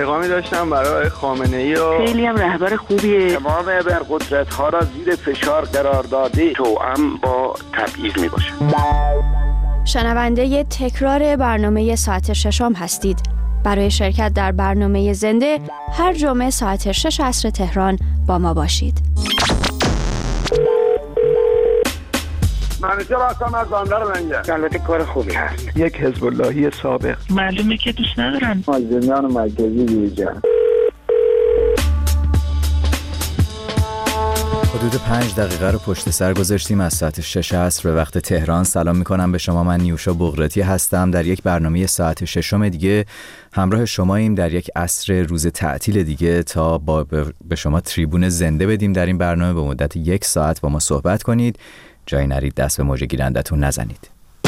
پیغامی داشتم برای خامنه‌ای و خیلی هم رهبر خوبیه. تمام ابرقدرت‌ها را زیر فشار قرار داده توأم با تبعیض میباشه. شنونده تکرار برنامه ساعت ششم هستید. برای شرکت در برنامه زنده هر جمعه ساعت 6 عصر تهران با ما باشید. منیجر هستم از بندر منگه. البته کار خوبی هست. یک حزب اللهی سابق. معلومه که دوست ندارن. مازندران مرکزی بیرجان. حدود 5 دقیقه رو پشت سر گذاشتیم از ساعت 6 عصر به وقت تهران. سلام میکنم به شما، من نیوشا بغراتی هستم. در یک برنامه ساعت 6 دیگه همراه شماییم در یک عصر روز تعطیل دیگه تا به شما تریبون زنده بدیم. در این برنامه به مدت 1 ساعت با ما صحبت کنید. جایی نرید دست به موج گیرندتون نزنید.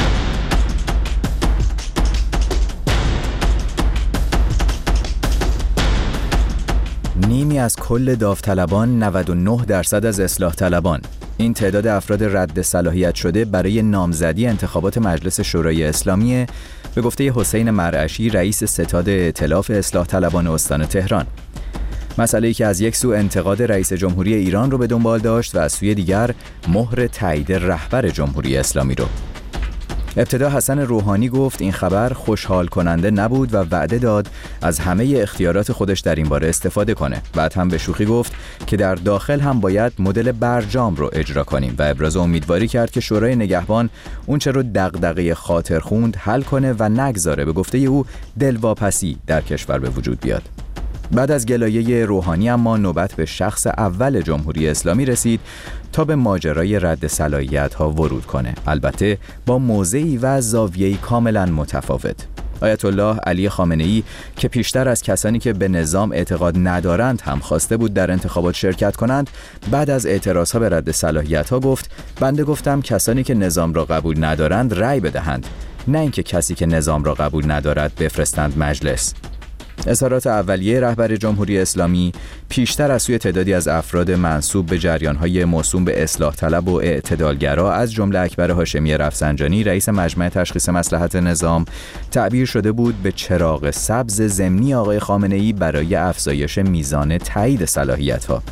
نیمی از کل داوطلبان 99% از اصلاح طلبان. این تعداد افراد رد صلاحیت شده برای نامزدی انتخابات مجلس شورای اسلامی به گفته حسین مرعشی، رئیس ستاد ائتلاف اصلاح طلبان استان تهران. مسئله‌ای که از یک سو انتقاد رئیس جمهوری ایران رو به دنبال داشت و از سوی دیگر مهر تایید رهبر جمهوری اسلامی رو. ابتدا حسن روحانی گفت این خبر خوشحال کننده نبود و وعده داد از همه اختیارات خودش در این باره استفاده کنه. بعد هم به شوخی گفت که در داخل هم باید مدل برجام رو اجرا کنیم و ابراز امیدواری کرد که شورای نگهبان اونچه رو دغدغه خاطر خوند حل کنه و نگذاره به گفته او دلواپسی در کشور به وجود بیاد. بعد از گلایه روحانی اما نوبت به شخص اول جمهوری اسلامی رسید تا به ماجرای رد صلاحیت‌ها ورود کنه، البته با موضعی و زاویه‌ای کاملا متفاوت. آیت الله علی خامنه‌ای که پیشتر از کسانی که به نظام اعتقاد ندارند هم خواسته بود در انتخابات شرکت کنند، بعد از اعتراضها به رد صلاحیت‌ها گفت بنده گفتم کسانی که نظام را قبول ندارند رأی بدهند، نه اینکه کسی که نظام را قبول ندارد بفرستند مجلس. اظهارات اولیه رهبر جمهوری اسلامی پیشتر از سوی تعدادی از افراد منسوب به جریان‌های موسوم به اصلاح طلب و اعتدالگرا از جمله اکبر هاشمی رفسنجانی رئیس مجمع تشخیص مصلحت نظام تعبیر شده بود به چراغ سبز ضمنی آقای خامنه‌ای برای افزایش میزان تایید صلاحیت‌ها.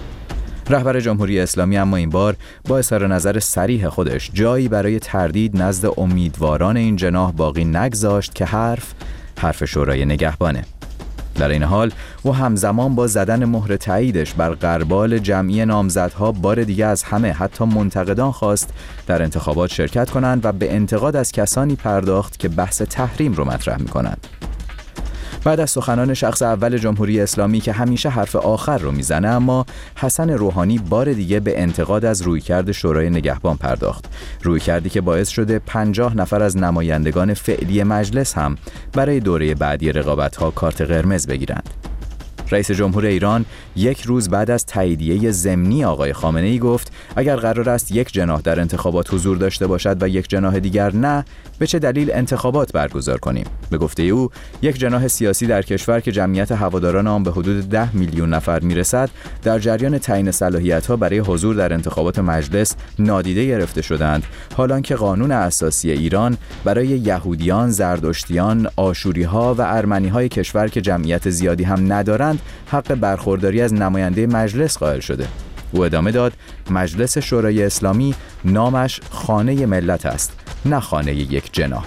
رهبر جمهوری اسلامی اما این بار با اظهار نظر صریح خودش جایی برای تردید نزد امیدواران این جناح باقی نگذاشت که حرف شورای نگهبانه. در این حال و همزمان با زدن مهر تاییدش بر غربال جمعی نامزدها بار دیگه از همه حتی منتقدان خواست در انتخابات شرکت کنند و به انتقاد از کسانی پرداخت که بحث تحریم رو مطرح می‌کنند. بعد از سخنان شخص اول جمهوری اسلامی که همیشه حرف آخر رو میزنه، اما حسن روحانی بار دیگه به انتقاد از رویکرد شورای نگهبان پرداخت، رویکردی که باعث شده 50 نفر از نمایندگان فعلی مجلس هم برای دوره بعدی رقابت‌ها کارت قرمز بگیرند. رئیس جمهور ایران یک روز بعد از تاییدیه ضمنی آقای خامنه‌ای گفت اگر قرار است یک جناح در انتخابات حضور داشته باشد و یک جناح دیگر نه، به چه دلیل انتخابات برگزار کنیم؟ به گفته او یک جناح سیاسی در کشور که جمعیت هواداران آن به حدود 10 میلیون نفر میرسد در جریان تعیین صلاحیت‌ها برای حضور در انتخابات مجلس نادیده گرفته شدند، حالان که قانون اساسی ایران برای یهودیان، زردشتیان، آشوری‌ها و ارمنی‌های کشور که جمعیت زیادی هم ندارند حق برخورداری از نماینده مجلس قائل شده. او ادامه داد مجلس شورای اسلامی نامش خانه ملت است، نه خانه یک جناح.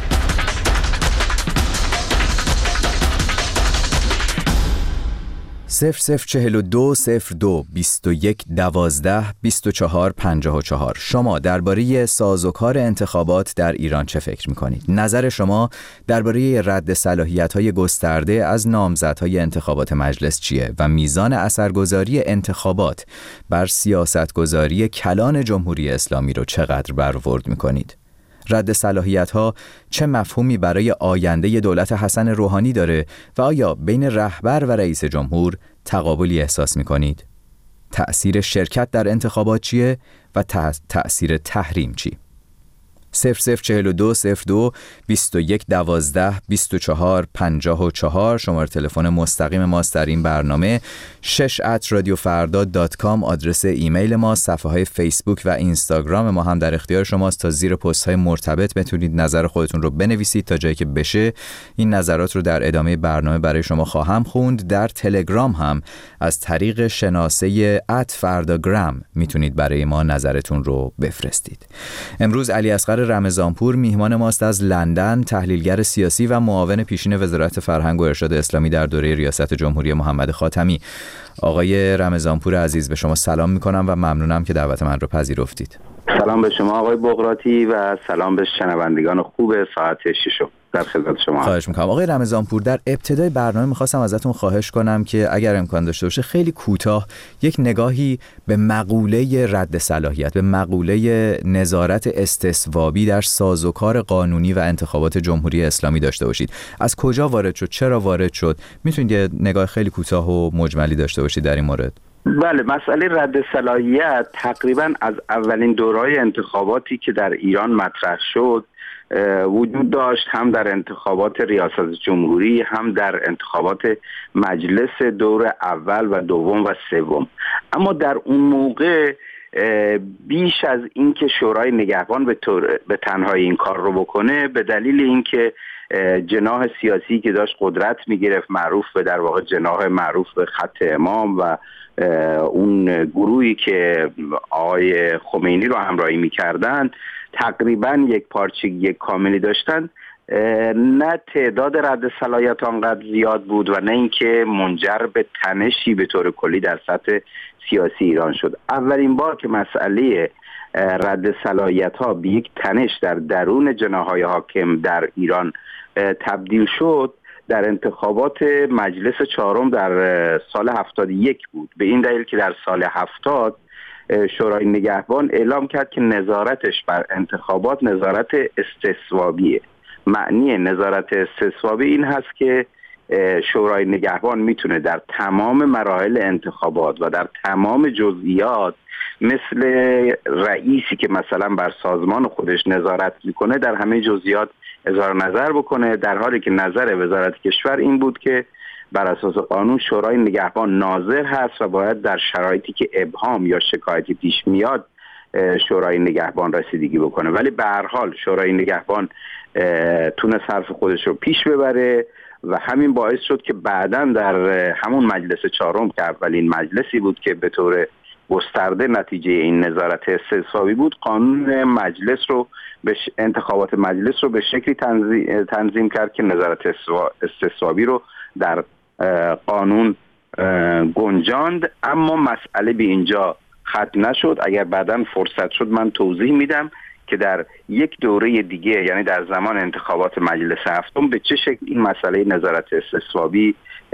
صفر 42 02 21 12 24 54. شما درباره سازوکار انتخابات در ایران چه فکر می‌کنید؟ نظر شما درباره رد صلاحیت‌های گسترده از نامزدهای انتخابات مجلس چیه و میزان اثرگذاری انتخابات بر سیاستگذاری کلان جمهوری اسلامی رو چقدر برآورد می‌کنید؟ رد صلاحیت‌ها چه مفهومی برای آینده دولت حسن روحانی داره و آیا بین رهبر و رئیس جمهور تقابلی احساس می‌کنید؟ تأثیر شرکت در انتخابات چیه و تأثیر تحریم چی؟ 0042 02 21 12 24 54 شماره تلفن مستقیم ماست در این برنامه. 6@radiofarda.com آدرس ایمیل ما. صفحه های فیسبوک و اینستاگرام ما هم در اختیار شماست تا زیر پست های مرتبط بتونید نظر خودتون رو بنویسید تا جایی که بشه این نظرات رو در ادامه برنامه برای شما خواهم خوند. در تلگرام هم از طریق شناسه @فرداگرام میتونید برای ما نظرتون رو بفرستید. امروز علی اصغر رمضانپور میهمان ماست از لندن، تحلیلگر سیاسی و معاون پیشین وزارت فرهنگ و ارشاد اسلامی در دوره ریاست جمهوری محمد خاتمی. آقای رمضانپور عزیز، به شما سلام میکنم و ممنونم که دعوت من رو پذیرفتید. سلام به شما آقای بغراتی و سلام به شنوندگان خوب ساعت 6 در خدمت شما. خواهش میکنم. آقای رمضانپور، در ابتدای برنامه میخواستم ازتون خواهش کنم که اگر امکان داشته باشه خیلی کوتاه یک نگاهی به مقوله رد صلاحیت، به مقوله نظارت استثوابی در سازوکار قانونی و انتخابات جمهوری اسلامی داشته باشید. از کجا وارد شد؟ چرا وارد شد؟ میتونید یه نگاه خیلی کوتاه و مجملی داشته باشید در این مورد؟ بله، مسئله رد صلاحیت تقریبا از اولین دوره‌های انتخاباتی که در ایران مطرح شد وجود داشت، هم در انتخابات ریاست جمهوری هم در انتخابات مجلس دور اول و دوم و سوم. اما در اون موقع بیش از اینکه شورای نگهبان به تنهایی این کار رو بکنه، به دلیل اینکه جناح سیاسی که داشت قدرت میگرفت، معروف به در واقع جناح معروف به خط امام و اون گروهی که آقای خمینی رو همراهی میکردن، تقریبا یک پارچگی کاملی داشتن. نه تعداد رد صلاحیت آنقدر زیاد بود و نه اینکه منجر به تنشی به طور کلی در سطح سیاسی ایران شد. اولین بار که مسئله رد صلاحیت ها به یک تنش در درون جناح‌های حاکم در ایران تبدیل شد در انتخابات مجلس چهارم در سال 71 بود. به این دلیل که در سال 70 شورای نگهبان اعلام کرد که نظارتش بر انتخابات نظارت استثوابیه. معنی نظارت استثوابی این هست که شورای نگهبان میتونه در تمام مراحل انتخابات و در تمام جزئیات مثل رئیسی که مثلا بر سازمان خودش نظارت میکنه در همه جزئیات اظهار نظر بکنه، در حالی که نظر وزارت کشور این بود که بر اساس قانون شورای نگهبان ناظر هست و باید در شرایطی که ابهام یا شکایتی پیش میاد شورای نگهبان رسیدگی بکنه. ولی به هر حال شورای نگهبان تونست حرف خودش رو پیش ببره و همین باعث شد که بعداً در همون مجلس چهارم که اولین مجلسی بود که به طور گسترده نتیجه این نظارت استثوابی بود، قانون مجلس رو انتخابات مجلس رو به شکلی تنظیم کرد که نظارت استثوابی رو در قانون گنجاند. اما مسئله به اینجا ختم نشد. اگر بعداً فرصت شد من توضیح میدم که در یک دوره دیگه، یعنی در زمان انتخابات مجلس هفتم، به چه شکل این مسئله نظارت استثوابی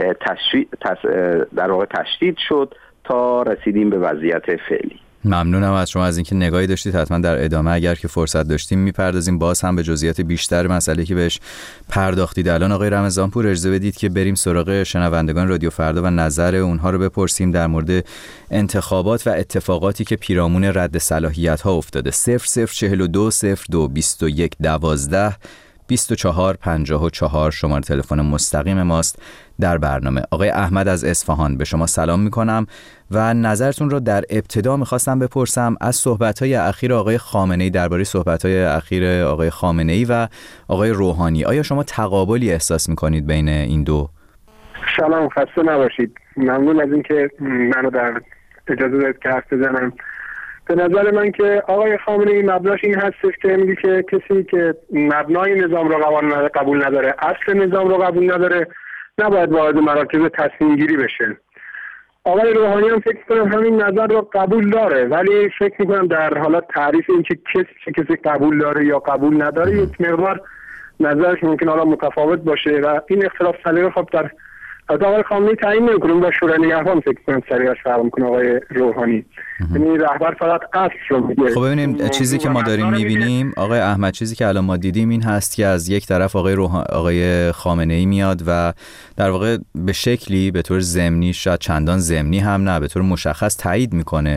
در واقع تشدید شد تا رسیدیم به وضعیت فعلی. ممنونم از شما از اینکه نگاهی داشتید. حتما در ادامه اگر که فرصت داشتیم میپردازیم باز هم به جزئیات بیشتر مسئله که بهش پرداختید. الان آقای رمضانپور اجازه بدید که بریم سراغ شنوندگان رادیو فردا و نظر اونها رو بپرسیم در مورد انتخابات و اتفاقاتی که پیرامون رد صلاحیت ها افتاده. 0042 02 21 12 24 54 شماره تلفن مستقیم ماست در برنامه. آقای احمد از اصفهان، به شما سلام میکنم و نظرتون رو در ابتدا میخواستم بپرسم از صحبت‌های اخیر آقای خامنه‌ای، درباره صحبت‌های اخیر آقای خامنه‌ای و آقای روحانی. آیا شما تقابلی احساس میکنید بین این دو؟ سلام، خسته نباشید. ممنون از اینکه منو در اجازه دادید که حرف بزنم. به نظر من که آقای خامنه‌ای مبناش این هستش که میگه که کسی که مبنای نظام رو قبول نداره، اصل نظام رو قبول نداره، نباید وارد مراکز تصمیم گیری بشه. آقای روحانی هم فکر کنم همین نظر رو قبول داره، ولی فکر میکنم در حالت تعریف این که کسی قبول داره یا قبول نداره یک مقدار نظرش ممکن حالا متفاوت باشه و این اختلاف سلیقه خب در آقای خامنه‌ای تعیین نمی‌کنه، با شورای نگهبان فکر کنم سلیقه‌اش فرق می‌کنه آقای روحانی. یعنی رهبر فقط اصل رو میگه. خب ببینیم چیزی که ما داریم می‌بینیم آقای احمد، چیزی که الان ما دیدیم این هست که از یک طرف آقای خامنه‌ای میاد و در واقع به شکلی به طور ضمنی، شاید چندان ضمنی هم نه، به طور مشخص تایید می‌کنه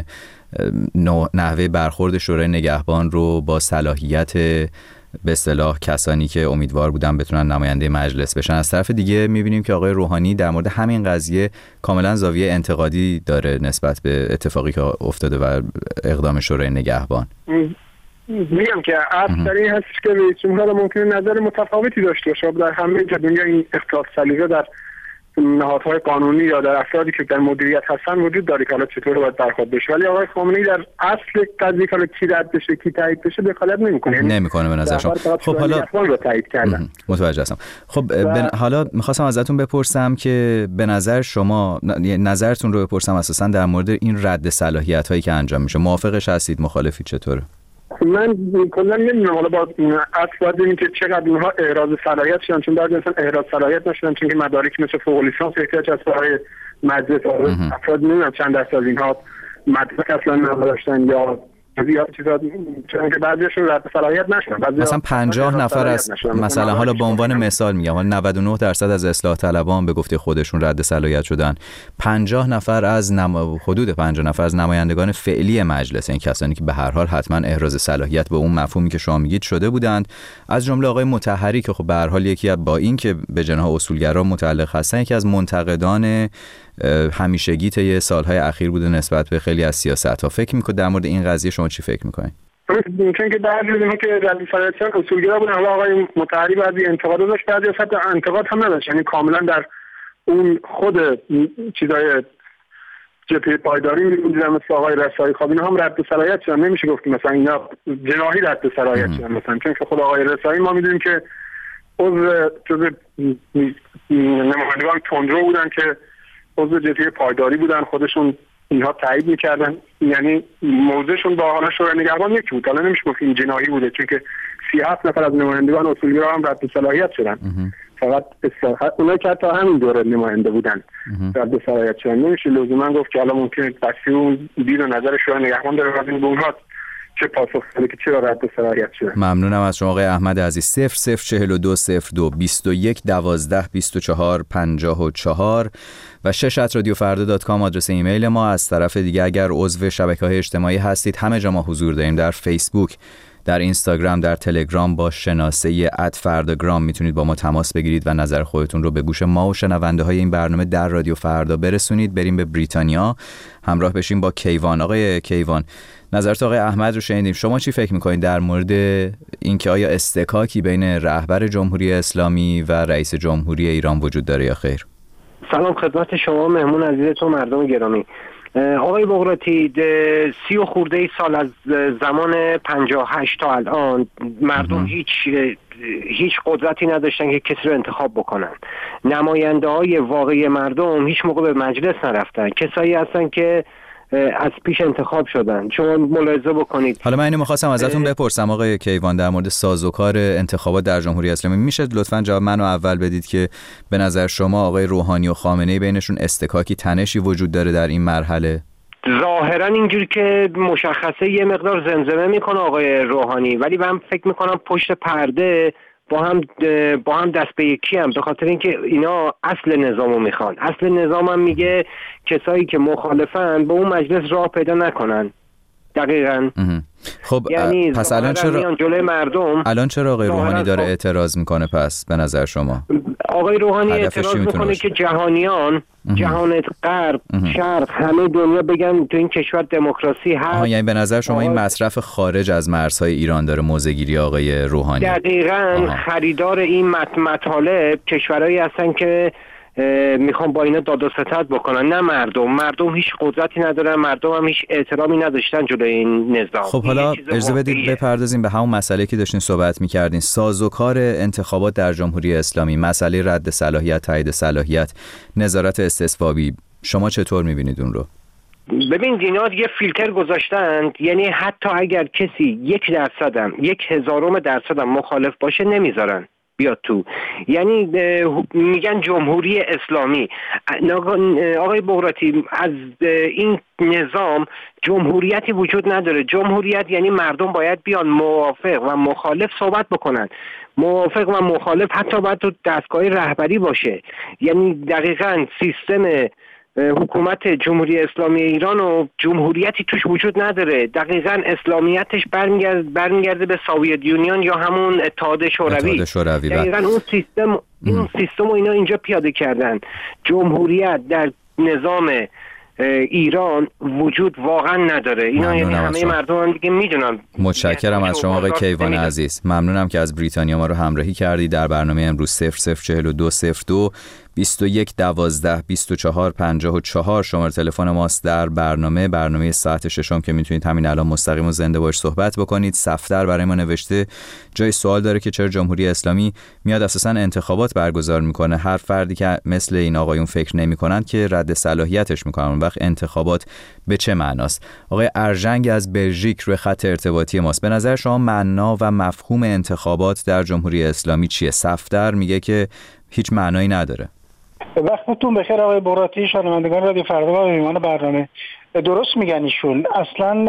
نحوه برخورد شورای نگهبان رو با صلاحیت به اصطلاح کسانی که امیدوار بودن بتونن نماینده مجلس بشن. از طرف دیگه میبینیم که آقای روحانی در مورد همین قضیه کاملا زاویه انتقادی داره نسبت به اتفاقی که افتاده و اقدام شورای نگهبان. میگم که اصلی هستش که رئیس جمهور ممکنه نظر متفاوتی داشته باشه. در همه دنیا این اختلاف سلیقه در نهادهای قانونی یا در افرادی که در مدیریت هستن وجود داره که حالا چطور باید برخورد بشه، ولی آقای خامنه‌ای در اصل قضیه که کی رد بشه کی تایید بشه دخالت نمیکنه به نظر شما. خب حالا رو تایید کردن. متوجه هستم. خب حالا می‌خواستم ازتون بپرسم که به نظر شما نظرتون رو بپرسم اساساً در مورد این رد صلاحیت‌هایی که انجام میشه. موافقش هستید؟ مخالفی؟ چطوره؟ من کلا نمیدونم حالا با اصل باید ببینیم که چقدر اینها احراز صلاحیت شدن، چون بعضی مثلا احراز صلاحیت نشدن چون که مدارک مثل فوق لیسانس احتیاج است برای مجلس. افراد نمیدونم چند درصد از اینها مدرک اصلا نداشتن یا چیزا، چون که بعضیشون رد صلاحیت نشدن. مثلا 50 نفر از مثلا حالا به عنوان مثال میگم، حالا 99% از اصلاح طلبان به گفته خودشون رد صلاحیت شدن. 50 نفر از حدود 50 نفر از نمایندگان فعلی مجلس، این کسانی که به هر حال حتما احراز صلاحیت به اون مفهومی که شما میگید شده بودند، از جمله آقای مطهری که خب به هر حال یکی با این که به جناح اصولگرا متعلق هستن، یکی از منتقدان همیشگی طی سالهای اخیر بوده نسبت به خیلی از سیاست‌ها. فکر می‌کنید در مورد این قضیه شما چی فکر می‌کنید؟ چون که بعضی از اینها که رد صلاحیت اصولگرا بودن، حالا آقای مطهری بعضی انتقاد داشت، بعضی حتی انتقاد هم نداشت، یعنی کاملا در اون خود چیزای جبهه پایداری می‌بودن مثل آقای رسایی. خب اینا هم رد صلاحیت شدن، نمیشه گفت مثلا اینا جناحی رد صلاحیت شدن مثلا، چون که خود آقای رسایی ما می‌دونیم که عضو نمایندگان تندرو بودن که عضو جبهه پایداری بودن، خودشون اینها تایید میکردن، یعنی موضعشون با حالا شورای نگهبان یکی بود. حالا نمیشه گفت این جناحی بوده، چون که 37 نفر از نمایندگان اصولگرا هم رد صلاحیت شدن. فقط اونایی که تا همین دوره نماینده بودن رد صلاحیت شدن. نمیشه لزوما گفت که حالا ممکنه بسی اون دید و نظر شورای نگهبان داره و به اونها چه پاسخ بده که چرا رد صلاحیت شده. ممنونم از شما آقای احمد عزیز. 004202 21 12 24 54 و 6@radiofarda.com آدرس ایمیل ما. از طرف دیگه اگر عضو شبکه‌های اجتماعی هستید، همه جا ما حضور داریم، در فیسبوک، در اینستاگرام، در تلگرام با شناسه @فرداگرام میتونید با ما تماس بگیرید و نظر خودتون رو به گوش ما و شنونده های این برنامه در رادیو فردا برسونید. بریم به بریتانیا همراه بشیم با کیوان. آقای کیوان، نظرت آقای احمد رو شنیدیم، شما چی فکر میکنید در مورد اینکه آیا استکاکی بین رهبر جمهوری اسلامی و رئیس جمهوری ایران وجود داره یا خیر؟ سلام خدمت شما مهمون عزیزتون مردم گرامی. آقای بغراتی، 30 خورده سال از زمان 58 تا الان مردم هیچ قدرتی نداشتن که کسی رو انتخاب بکنن. نماینده های واقعی مردم هیچ موقع به مجلس نرفتن، کسایی هستن که از پیش انتخاب شدن. شما ملاحظه بکنید. حالا من اینو می‌خواستم ازتون بپرسم آقای کیوان در مورد سازوکار انتخابات در جمهوری اسلامی. میشه لطفاً جواب منو اول بدید که به نظر شما آقای روحانی و خامنه‌ای بینشون استکاکی تنشی وجود داره در این مرحله؟ ظاهرا اینجوری که مشخصه یه مقدار زمزمه میکنه آقای روحانی، ولی من فکر میکنم پشت پرده با هم دست به یکی هم، به خاطر اینکه اینا اصل نظامو میخوان. اصل نظام هم میگه کسایی که مخالفن به اون مجلس راه پیدا نکنن. دقیقاً. خب یعنی پس الان چرا جلوی مردم آقای روحانی داره اعتراض میکنه؟ پس به نظر شما آقای روحانی اعتراض میکنه که جهانیان، جهان غرب، شرق، همه دنیا بگن تو این کشور دموکراسی هست. یعنی به نظر شما این مصرف خارج از مرزهای ایران داره موضع‌گیری آقای روحانی؟ دقیقاً. خریدار این مطالب کشورهایی هستن که میخوام با اینا داد و ستد بکنن، نه مردم هیچ قدرتی ندارن، مردم هم هیچ احترامی نداشتن جلوی این نظام. خب حالا اجازه بدید بپردازیم به همون مسئله که داشتین صحبت میکردین، سازوکار انتخابات در جمهوری اسلامی، مسئله رد صلاحیت، تایید صلاحیت، نظارت استثبابی، شما چطور میبینید اون رو؟ ببین اینا یه فیلتر گذاشتن، یعنی حتی اگر کسی 1% مخالف باشه نمیذارن بیاد تو. یعنی میگن جمهوری اسلامی. آقای بغراتی، از این نظام جمهوریتی وجود نداره. جمهوریت یعنی مردم باید بیان موافق و مخالف صحبت بکنن. موافق و مخالف حتی باید تو دستگاه رهبری باشه. یعنی دقیقاً سیستم حکومت جمهوری اسلامی ایران و جمهوریتی توش وجود نداره. دقیقاً اسلامیتش برمیگرده به سوویت یونیون یا همون اتحاد شوروی. دقیقاً اون سیستم رو اینا اینجا پیاده کردن. جمهوریت در نظام ایران وجود واقعا نداره. اینا یعنی همه مردم دیگه میدونن. متشکرم از شما آقای کیوان عزیز. ممنونم که از بریتانیا ما رو همراهی کردید در برنامه امروز. 004202 21 12 24 54 شماره تلفن ماست در برنامه ساعت ششم که میتونید همین الان مستقیم و زنده باش صحبت بکنید. صفدر برای ما نوشته جای سوال داره که چرا جمهوری اسلامی میاد اساسا انتخابات برگزار میکنه. هر فردی که مثل این آقایون فکر نمیکنن که رد صلاحیتش میکنن. اون وقت انتخابات به چه معناست؟ آقای ارژنگ از بلژیک روی خط ارتباطی ماست. به نظر شما معنا و مفهوم انتخابات در جمهوری اسلامی چیه؟ صفدر میگه که هیچ معنایی نداره. وقتتون بخیر آقای بغراتی، شنوندگان رادیو فردا و میهمان برنامه. درست میگن ایشون، اصلا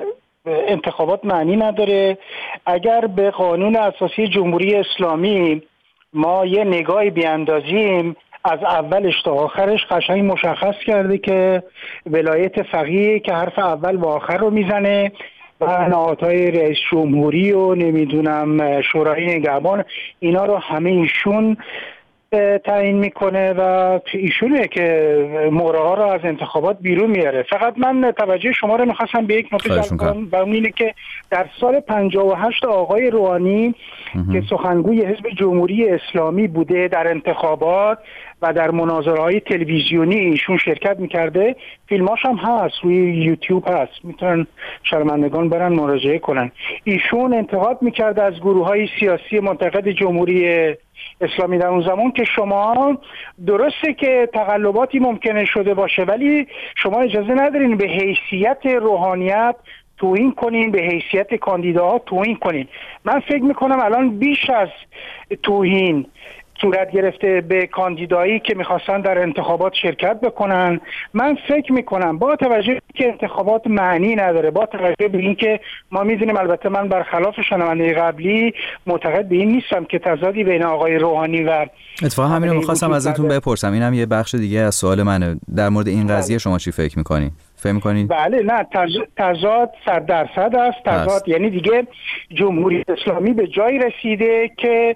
انتخابات معنی نداره. اگر به قانون اساسی جمهوری اسلامی ما یه نگاهی بیاندازیم، از اولش تا آخرش قشنگ مشخص کرده که ولایت فقیه که حرف اول و آخر رو میزنه و نهادهای رئیس جمهوری و نمیدونم شورای نگهبان، اینا رو همه ایشون تعیین میکنه و ایشونه که مورا رو از انتخابات بیرون میاره. فقط من توجه شما رو میخواستم به یک نکته جلب کنم و اون اینه که در سال 58 آقای روحانی که سخنگوی حزب جمهوری اسلامی بوده در انتخابات و در مناظره‌های تلویزیونی ایشون شرکت میکرده، فیلماش هم هست روی یوتیوب هست، میتونن شرمندگان برن مراجعه کنن. ایشون انتقاد میکرده از گروه‌های سیاسی منتقد جمهوری اسلامی در اون زمان که شما درسته که تقلباتی ممکنه شده باشه ولی شما اجازه ندارین به حیثیت روحانیت توهین کنین، به حیثیت کاندیداها توهین کنین. من فکر میکنم الان بیش از توهین صورت گرفته به کاندیدایی که میخواستن در انتخابات شرکت بکنن. من فکر میکنم با توجه که انتخابات معنی نداره، با توجه به این که ما میدونیم، البته من برخلاف شنونده قبلی معتقد به این نیستم که تضادی بین آقای روحانی و اتفاقا همین رو میخواستم ازتون بپرسم. اینم یه بخش دیگه از سوال منه. در مورد این قضیه شما چی فکر میکنید؟ فهم میکنید؟ بله، نه، تضاد 100% است. تضاد یعنی دیگه جمهوری اسلامی به جایی رسیده که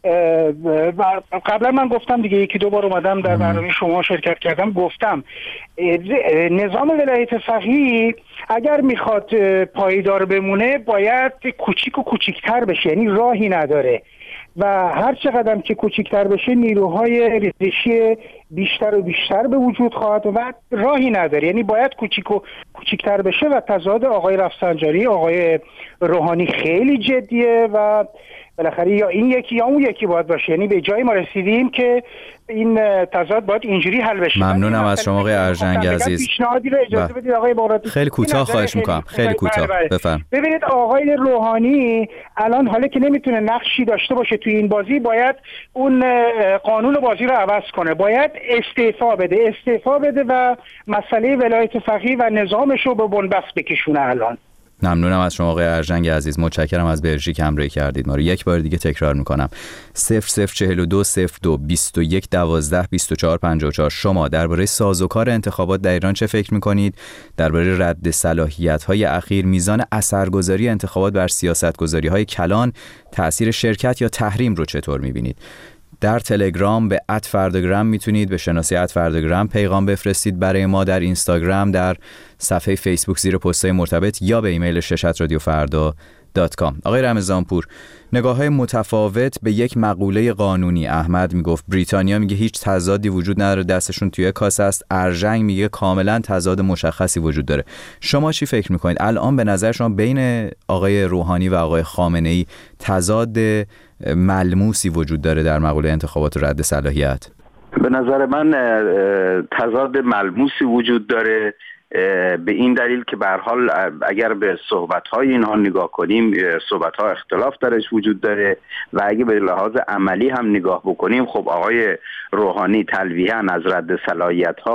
قبلا من گفتم دیگه، یکی دو بار اومدم در برنامه شما شرکت کردم، گفتم نظام ولایت فقیه اگر میخواد پایدار بمونه باید کوچیک و کوچیکتر بشه، یعنی راهی نداره و هر چقدر که کوچیکتر بشه نیروهای ریزشی بیشتر و بیشتر به وجود خواهد و راهی نداره، یعنی باید کوچیک و کوچیکتر بشه و تضاد آقای رفسنجانی آقای روحانی خیلی جدیه و بالاخره یا این یکی یا اون یکی باید باشه. یعنی به جایی ما رسیدیم که این تضاد باید اینجوری حل بشه. ممنونم از شما آقای ارژنگ عزیز. پیشنهادی رو اجازه بدید آقای بغراتی. خیلی کوتاه خواهش میکنم، خیلی کوتاه بفرمایید. ببینید آقای روحانی الان حالا که نمیتونه نقشی داشته باشه توی این بازی، باید اون قانون بازی رو عوض کنه، باید استعفا بده و مسئله ولایت فقیه و نظامش رو به بنبست بکشونه. الان ممنونم از شما آقای ارژنگ عزیز. متشکرم از بلژیک همراهی کردید ما رو. یک بار دیگه تکرار میکنم 004202 21 12 24 54. شما درباره سازوکار انتخابات در ایران چه فکر میکنید؟ درباره رد صلاحیت‌های اخیر، میزان اثرگذاری انتخابات بر سیاستگذاری‌های کلان، تأثیر شرکت یا تحریم رو چطور میبینید؟ در تلگرام به @فرداگرام میتونید به شناسه @فرداگرام پیغام بفرستید برای ما، در اینستاگرام، در صفحه فیسبوک زیر پست‌های مرتبط یا به ایمیل شش@radiofarda.com. آقای رمضانپور، نگاه‌های متفاوت به یک مقوله قانونی. احمد میگفت بریتانیا میگه هیچ تضادی وجود نداره، دستشون توی کاسه است. ارژنگ میگه کاملا تضاد مشخصی وجود داره. شما چی فکر میکنید الان به نظر شما بین آقای روحانی و آقای خامنه‌ای تضاد ملموسی وجود داره در مقوله انتخابات و رد صلاحیت؟ به نظر من تضاد ملموسی وجود داره، به این دلیل که به هر حال اگر به صحبت‌های اینها نگاه کنیم، صحبت‌ها اختلاف درش وجود داره و اگه به لحاظ عملی هم نگاه بکنیم، خب آقای روحانی تلویحاً از رد صلاحیت‌ها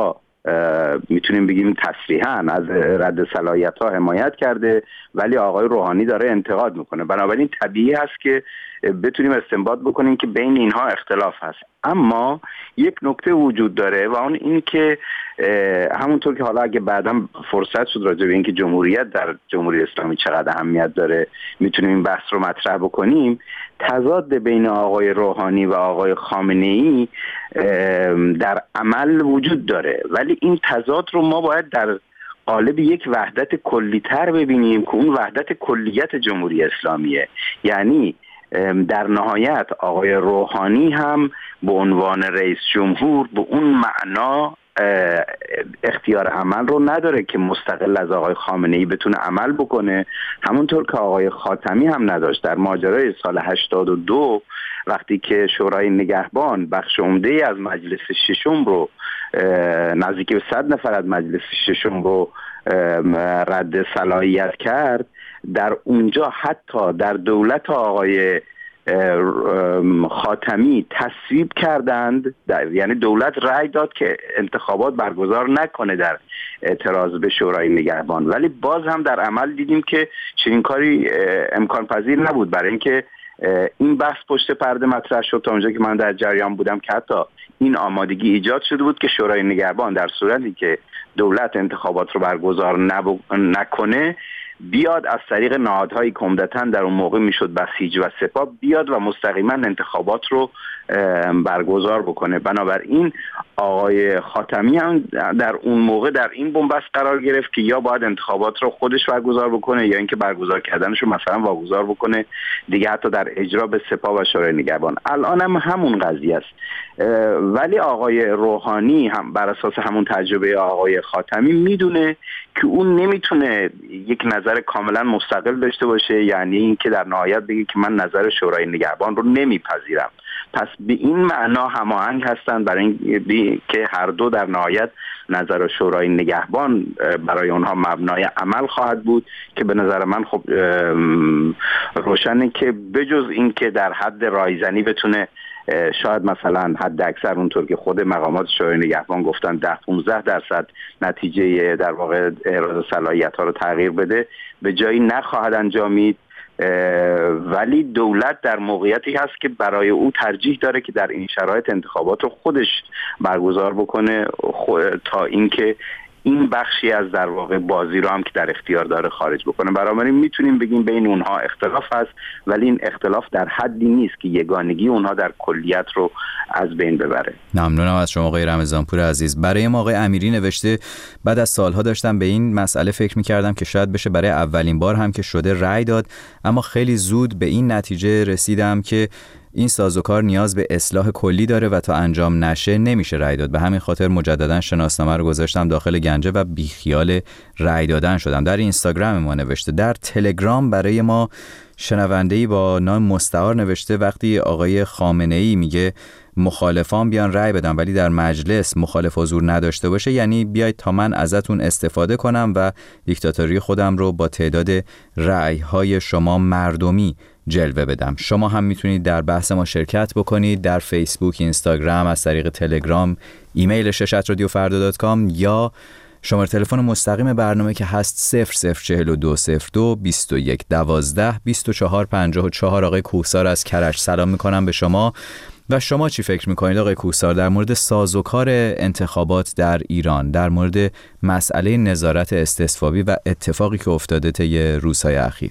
میتونیم بگیم تصریحاً از رد صلاحیت‌ها حمایت کرده، ولی آقای روحانی داره انتقاد میکنه. بنابراین طبیعی هست که بتونیم استنباط بکنیم که بین اینها اختلاف هست. اما یک نکته وجود داره و اون این که همونطور که حالا اگه بعداً فرصت شد راجع به این که جمهوریت در جمهوری اسلامی چقدر اهمیت داره میتونیم این بحث رو مطرح بکنیم، تضاد بین آقای روحانی و آقای خامنه‌ای در عمل وجود داره، ولی این تضاد رو ما باید در قالب یک وحدت کلی‌تر ببینیم که اون وحدت کلیت جمهوری اسلامیه. یعنی در نهایت آقای روحانی هم به عنوان رئیس جمهور به اون معنا اختیار عمل رو نداره که مستقل از آقای خامنه‌ای بتونه عمل بکنه، همونطور که آقای خاتمی هم نداشت. در ماجرای سال 82 وقتی که شورای نگهبان بخش عمده‌ای از مجلس ششم رو نزدیک به 100 نفر از مجلس ششم رو رد صلاحیت کرد، در اونجا حتی در دولت آقای خاتمی تصویب کردند، یعنی دولت رأی داد که انتخابات برگزار نکنه در اعتراض به شورای نگهبان، ولی باز هم در عمل دیدیم که چنین کاری امکان پذیر نبود، برای اینکه این بحث پشت پرده مطرح شد تا اونجا که من در جریان بودم که حتی این آمادگی ایجاد شده بود که شورای نگهبان در صورتی که دولت انتخابات رو برگزار نکنه بیاد از طریق نهادهایی که عمدتاً در اون موقع میشد بسیج و سپاه بیاد و مستقیما انتخابات رو برگزار بکنه. بنابراین آقای خاتمی هم در اون موقع در این بنبست قرار گرفت که یا باید انتخابات رو خودش برگزار بکنه یا اینکه برگزار کردنش رو مثلا واگذار بکنه دیگه حتی در اجرا به سپاه و شورای نگهبان. الان هم همون قضیه است، ولی آقای روحانی هم بر اساس همون تجربه آقای خاتمی میدونه که اون نمیتونه یک نظر کاملا مستقل داشته باشه، یعنی اینکه در نهایت بگه که من نظر شورای نگهبان رو نمیپذیرم. پس به این معنا هماهنگ هستند برای اینکه هر دو در نهایت نظر شورای نگهبان برای اونها مبنای عمل خواهد بود که به نظر من خب روشنه که بجز این که در حد رایزنی بتونه شاید مثلا حد اکثر اونطور که خود مقامات شورای نگهبان گفتن 10-15% نتیجه در واقع احراز صلاحیت ها رو تغییر بده، به جایی نخواهد انجامید، ولی دولت در موقعیتی هست که برای او ترجیح داره که در این شرایط انتخابات رو خودش برگزار بکنه تا اینکه این بخشی از در واقع بازی رو هم که در اختیار داره خارج بکنه. بنابراین میتونیم بگیم بین اونها اختلاف هست، ولی این اختلاف در حدی نیست که یگانگی اونها در کلیت رو از بین ببره. ممنونم از شما آقای رمضانپور عزیز. برای ما آقای امیری نوشته بعد از سالها داشتم به این مسئله فکر می‌کردم که شاید بشه برای اولین بار هم که شده رأی داد، اما خیلی زود به این نتیجه رسیدم که این سازوکار نیاز به اصلاح کلی داره و تا انجام نشه نمیشه رأی داد. به همین خاطر مجددا شناسنامه رو گذاشتم داخل گنجه و بیخیال رأی دادن شدم. در اینستاگرام ما نوشته. در تلگرام برای ما شنونده‌ای با نام مستعار نوشته وقتی آقای خامنه‌ای میگه مخالفان بیان رأی بدن ولی در مجلس مخالف حضور نداشته باشه، یعنی بیاید تا من ازتون استفاده کنم و دیکتاتوری خودم رو با تعداد رأی‌های شما مردمی جلوه بدم. شما هم میتونید در بحث ما شرکت بکنید در فیسبوک، اینستاگرام، از طریق تلگرام، ایمیل ششترادیوفردا.com یا شماره تلفن مستقیم برنامه که هست 004202 21 12 24 54. آقای کوهسار از کرج سلام میکنم به شما. و شما چی فکر میکنید آقای کوهسار در مورد سازوکار انتخابات در ایران، در مورد مسئله نظارت استصوابی و اتفاقی که افتاده طی روزهای اخیر؟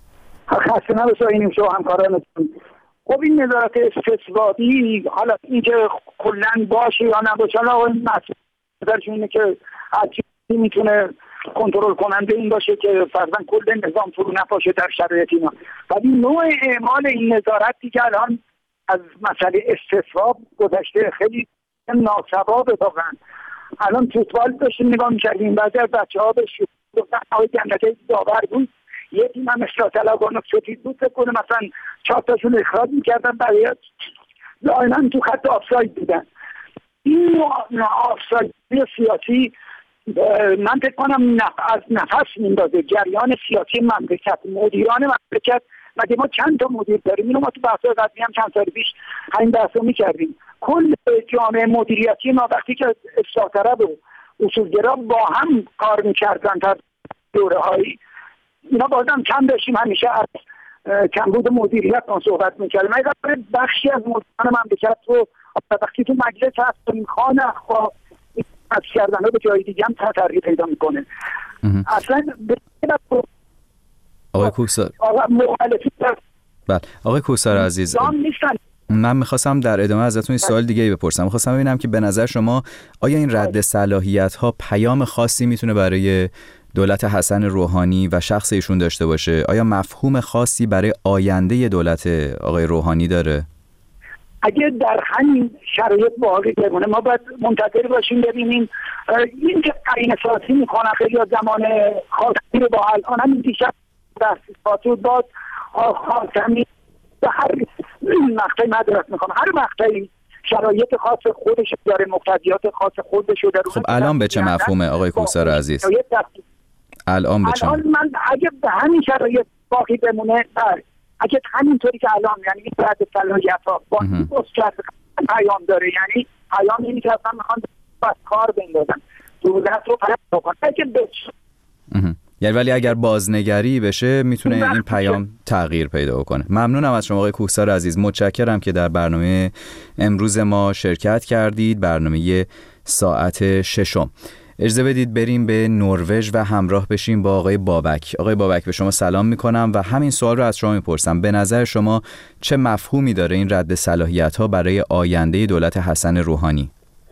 خسته نباشید شما همکارانتون. خب این نظارت استصوابی حالا اینکه کلا باشه یا نباشه، حالا این مسئلهشون اینه که هرچی میتونه کنترل کننده این باشه که فرضاً کل نظام فرو نپاشه در شرایط اینا، ولی نوع اعمال این نظارت دیگه الان از مسئله استصواب گذشته، خیلی ناسوابه واقعا. الان فوتبال داشتیم نگاه می‌کردیم، بعضی از بچه‌ها به گفتن آقای جنتی داور بود، یه تیم هم اصلاح طلبان سفید بود، فکر کنه مثلا 4 تاشون اخراج می‌کردن، برای لاینن تو خط آفساید بودن. این آفساید سیاسی من فکر کنم از نفس میندازه جریان سیاسی مملکت، مدیران مملکت. مگه ما چند تا مدیر داریم؟ اینو ما تو بحث قبلی هم چند سال پیش همین بحثو می‌کردیم. کل جامعه مدیریتی ما وقتی که اصلاح طلب و اصولگرا با هم کار میکردن تا دوره هایی. اینا بازم کم داشتیم، همیشه از کمبود مدیریت ما صحبت میکردیم. من بخشی از مدیران مملکت رو وقتی تو مجلس هست میخوان از کردن ها به جای دیگه هم تغییر پیدا میکنه. اصلا آقای کوکسار، بله آقای کوکسار عزیز، من میخواستم در ادامه ازتون سوال دیگه بپرسم. میخواستم ببینم که به نظر شما آیا این رد صلاحیت ها پیام خاصی میتونه برای دولت حسن روحانی و شخص ایشون داشته باشه؟ آیا مفهوم خاصی برای آینده دولت آقای روحانی داره؟ اگه در همین شرایط باقی بمونه ما باید منتظر باشیم ببینیم. این که قرینه سازی میکنن خیلی زمان خاصی رو با الان همین دیشب تحقیقات رو داد خاتمی به هر مقطعی مدرس میکنه، هر مقطعی شرایط خاص خودش داره، مقتضیات خاص خودش داره. خب الان به چه مفهومه آقای کوکسار عزیز؟ الان به چه؟ من اگه به همین شرایط باقی بمونه، اگه همینطوری که الان یعنی این رد صلاحیت ها با این بسکت پیام داره، یعنی پیام اینی که اصلا میخوان باید کار بندازن دولت رو فرق بکنن. یعنی ولی اگر بازنگری بشه میتونه این پیام تغییر پیدا کنه. ممنونم از شما آقای کوکسار عزیز، متشکرم که در برنامه امروز ما شرکت کردید، برنامه ساعت 6. اجازه بدید بریم به نروژ و همراه بشیم با آقای بابک. آقای بابک به شما سلام میکنم و همین سوال رو از شما میپرسم. به نظر شما چه مفهومی داره این رد صلاحیت ها برای آینده دولت حسن روحانی؟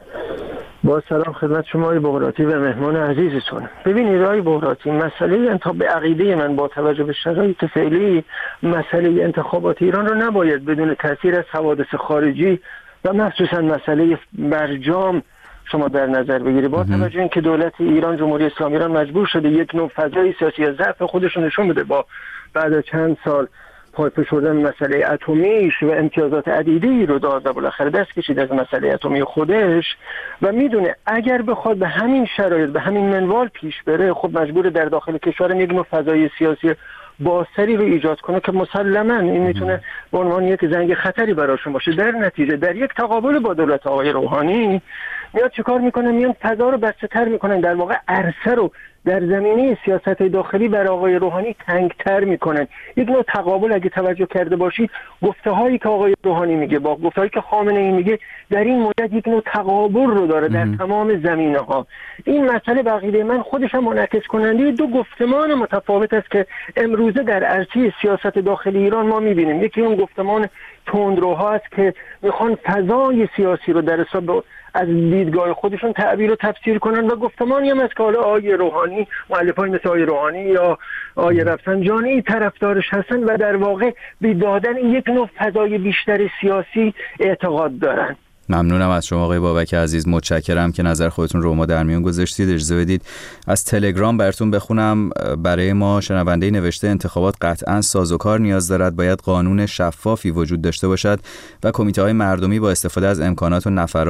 با سلام خدمت شما آقای بغراتی و مهمان عزیزتون. ببینید آقای بغراتی، مسئله انتخاب به عقیده من با توجه به شرایط فعلی، مسئله انتخابات ایران رو نباید بدون تاثیر از حوادث خارجی و مخصوصا مسئله برجام شما در نظر بگیری. با توجه اینکه دولت ایران، جمهوری اسلامی ایران مجبور شده یک نوع فضای سیاسی از ضعف خودش رو نشون بده، با بعد از چند سال پای‌فشردن مسئله اتمیش و امتیازات عدیدی رو داد و بالاخره دست کشید از مسئله اتمی خودش و میدونه اگر بخواد به همین شرایط به همین منوال پیش بره، خب مجبور در داخل کشور یک نوع فضای سیاسی بازتری رو ایجاد کنه که مسلماً این میتونه به عنوان یک زنگ خطری براشون باشه. در نتیجه در یک تقابل با دولت آقای روحانی میاد چیکار میکنن؟ میان فضا رو بسته‌تر میکنن، در واقع عرصه رو در زمینه سیاست داخلی بر آقای روحانی تنگتر میکنن. یک نوع تقابل اگه توجه کرده باشید، گفته هایی که آقای روحانی میگه با گفته هایی که خامنه ای میگه در این مورد یک نوع تقابل رو داره در تمام زمینه ها. این مسئله به عقیده من خودش هم منعکس کننده دو گفتمان متفاوت است که امروزه در عرصه سیاست داخلی ایران ما میبینیم. یکی اون گفتمان تندروها است که میخوان فضای سیاسی رو در حساب از دیدگاه خودشون تعبیر و تفسیر کنن و گفتمانی هم از که حالا آقای روحانی، مؤلفه‌ای مثل آقای روحانی یا آقای رفسنجانی طرفدارش هستن و در واقع به دادن یک نوع فضای بیشتر سیاسی اعتقاد دارن. ممنونم از شما آقای بابک عزیز، متشکرم که نظر خودتون رو ما در میون گذاشتید. اجازه بدید از تلگرام براتون بخونم. برای ما شنونده نوشته انتخابات قطعاً سازوکار نیاز دارد، باید قانون شفافی وجود داشته باشد و کمیته‌های مردمی با استفاده از امکانات و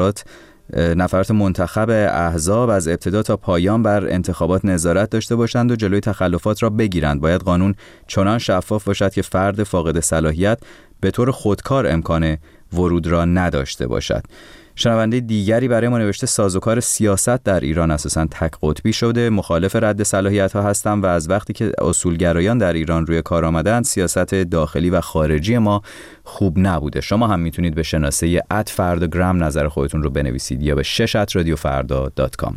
نفرات منتخب احزاب از ابتدا تا پایان بر انتخابات نظارت داشته باشند و جلوی تخلفات را بگیرند. باید قانون چنان شفاف باشد که فرد فاقد صلاحیت به طور خودکار امکان ورود را نداشته باشد. شنونده دیگری برای ما نوشته سازوکار سیاست در ایران اساساً تک قطبی شده، مخالف رد صلاحیت ها هستم و از وقتی که اصولگرایان در ایران روی کار آمدند سیاست داخلی و خارجی ما خوب نبوده. شما هم میتونید به شناسه @فرداگرام نظر خودتون رو بنویسید یا به 6@radiofarda.com.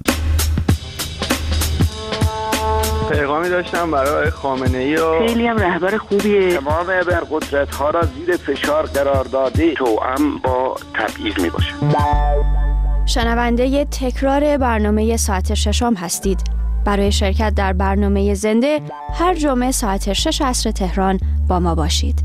پیغامی داشتم برای خامنه‌ای و خیلی هم رهبر خوبیه، تمام ابرقدرت‌ها را زیر فشار قرار داده، توأم با تبعیض میباشه. شنونده تکرار برنامه ساعت 6 هستید. برای شرکت در برنامه زنده هر جمعه ساعت 6 عصر تهران با ما باشید.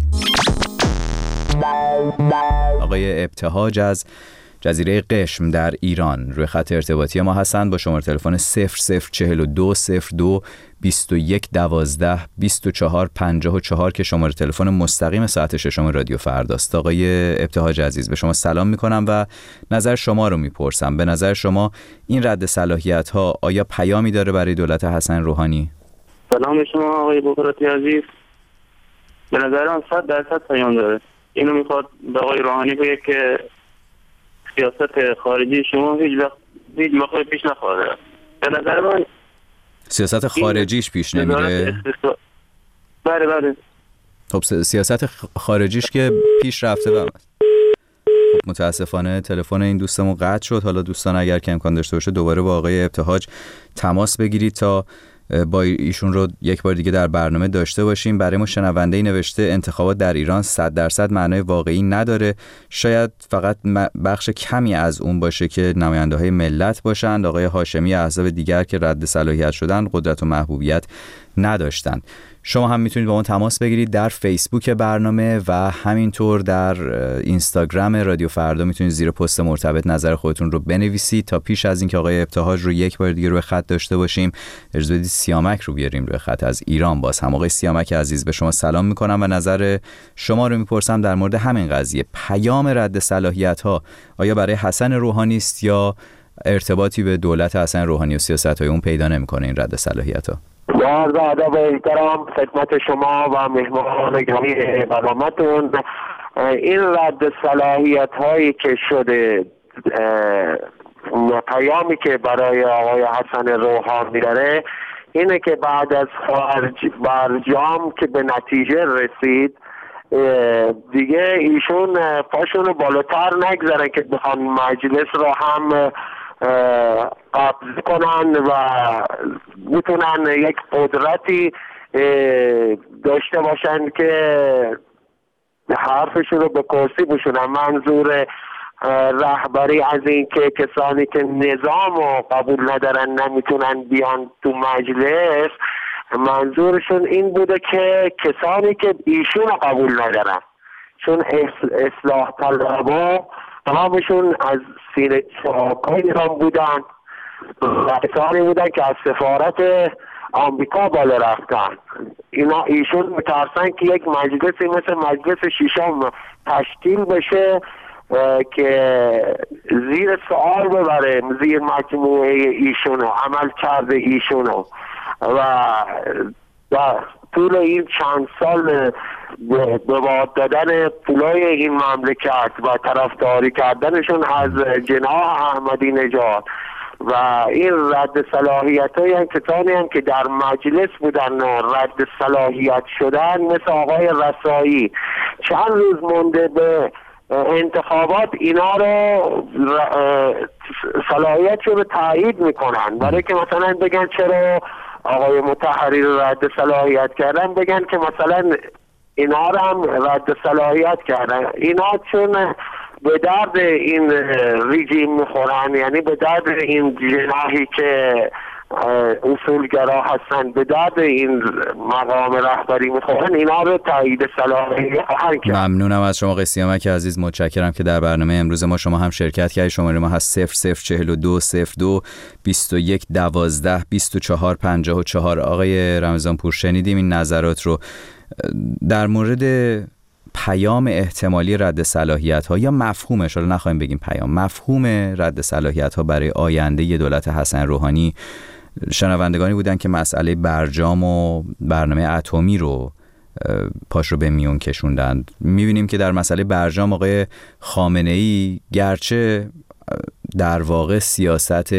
آقای ابتهاج از جزیره قشم در ایران روی خط ارتباطی ما هستند با شماره تلفن 004202 2112 2454 که شماره تلفن مستقیم ساعت 6 رادیو فرداست. آقای ابتهاج عزیز به شما سلام میکنم و نظر شما رو میپرسم. به نظر شما این رد صلاحیت ها آیا پیامی داره برای دولت حسن روحانی؟ سلام به شما آقای بغراتی عزیز. به نظر من 100% پیام داره. اینو میخواد به آقای روحانی بگه که سیاست خارجی شما هیچ موقع پیش نخواهد رفت. به نظر من سیاست خارجیش پیش نمیره. بله. خب سیاست خارجیش که پیش رفته و خب متاسفانه تلفن این دوستمون قطع شد. حالا دوستان اگر که امکان داشته باشه دوباره با آقای ابتهاج تماس بگیرید تا با ایشون رو یک بار دیگه در برنامه داشته باشیم. برای ما شنونده‌ای نوشته انتخابات در ایران 100% معنای واقعی نداره، شاید فقط بخش کمی از اون باشه که نماینده‌های ملت باشند. آقای هاشمی احزاب دیگر که رد صلاحیت شدن قدرت و محبوبیت نداشتند. شما هم میتونید با ما تماس بگیرید در فیسبوک برنامه و همینطور در اینستاگرام رادیو فردا میتونید زیر پست مرتبط نظر خودتون رو بنویسید. تا پیش از اینکه آقای ابتهاج رو یک بار دیگه روی خط داشته باشیم اجازه بدید سیامک رو بیاریم روی خط از ایران. باز هم آقای سیامک عزیز به شما سلام میکنم و نظر شما رو میپرسم در مورد همین قضیه. پیام رد صلاحیت ها آیا برای حسن روحانی است یا ارتباطی به دولت حسن روحانی و سیاست‌های اون پیدا نمیکنه این رد صلاحیت ها؟ عرض ادب و احترام خدمت شما و مهمان گرامی برنامه‌تون. این رد صلاحیت هایی که شده، پیامی که برای آقای حسن روحانی داره اینه که بعد از برجام که به نتیجه رسید دیگه ایشون پاشون رو بالاتر نگذارن که بخوان مجلس رو هم قبض کنن و میتونن یک قدرتی داشته باشن که حرفشون رو به کرسی بشونن. منظور رهبری از این که کسانی که نظام رو قبول ندارن نمیتونن بیان تو مجلس، منظورشون این بوده که کسانی که ایشون رو قبول ندارن، چون اصلاح طلبها تمامشون از سینه چاکای ایران بودن و کسانی بودن که از سفارت آمریکا بالا رفتن. ایشون میترسن که یک مجلسی مثل مجلس ششم تشکیل بشه که زیر سوال ببره زیر مجموعه ایشونو، عمل کرده ایشونو و طول این چند سال به باد دادن پولای این مملکت و طرفداری کردنشون از جناح احمدی نژاد و این رد صلاحیت های کسانی هم که در مجلس بودن رد صلاحیت شدن مثل آقای رسایی چند روز مونده به انتخابات اینا رو صلاحیتشون رو تایید میکنن، برای که مثلا بگن چرا آقای مطهری رو رد صلاحیت کردن، بگن که مثلا اینا رو هم رد صلاحیت کردن. اینا چون به درد این رژیم میخورن، یعنی به درد این جناحی که اصولگرا هستن، به درد این مقام رهبری میخورن، اینا رو تایید صلاحیت خواهند کرد. ممنونم از شما آقای سیامک عزیز، متشکرم که در برنامه امروز ما شما هم شرکت کردید. شماره ما هست 0042 02 21 12 24 54. آقای رمضان پور شنیدیم این نظرات رو در مورد پیام احتمالی رد صلاحیت ها یا مفهومش، حالا نخواهیم بگیم پیام، مفهوم رد صلاحیت ها برای آینده دولت حسن روحانی. شنوندگانی بودن که مسئله برجام و برنامه اتمی رو پاش رو به میون کشوندن. میبینیم که در مسئله برجام آقای خامنه‌ای گرچه در واقع سیاست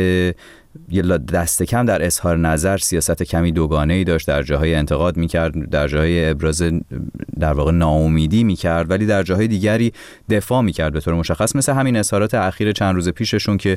دست کم در اظهار نظر سیاست کمی دوگانه‌ای داشت، در جاهای انتقاد میکرد، در جاهای ابراز در واقع ناامیدی میکرد، ولی در جاهای دیگری دفاع میکرد به طور مشخص، مثل همین اظهارات اخیر چند روز پیششون که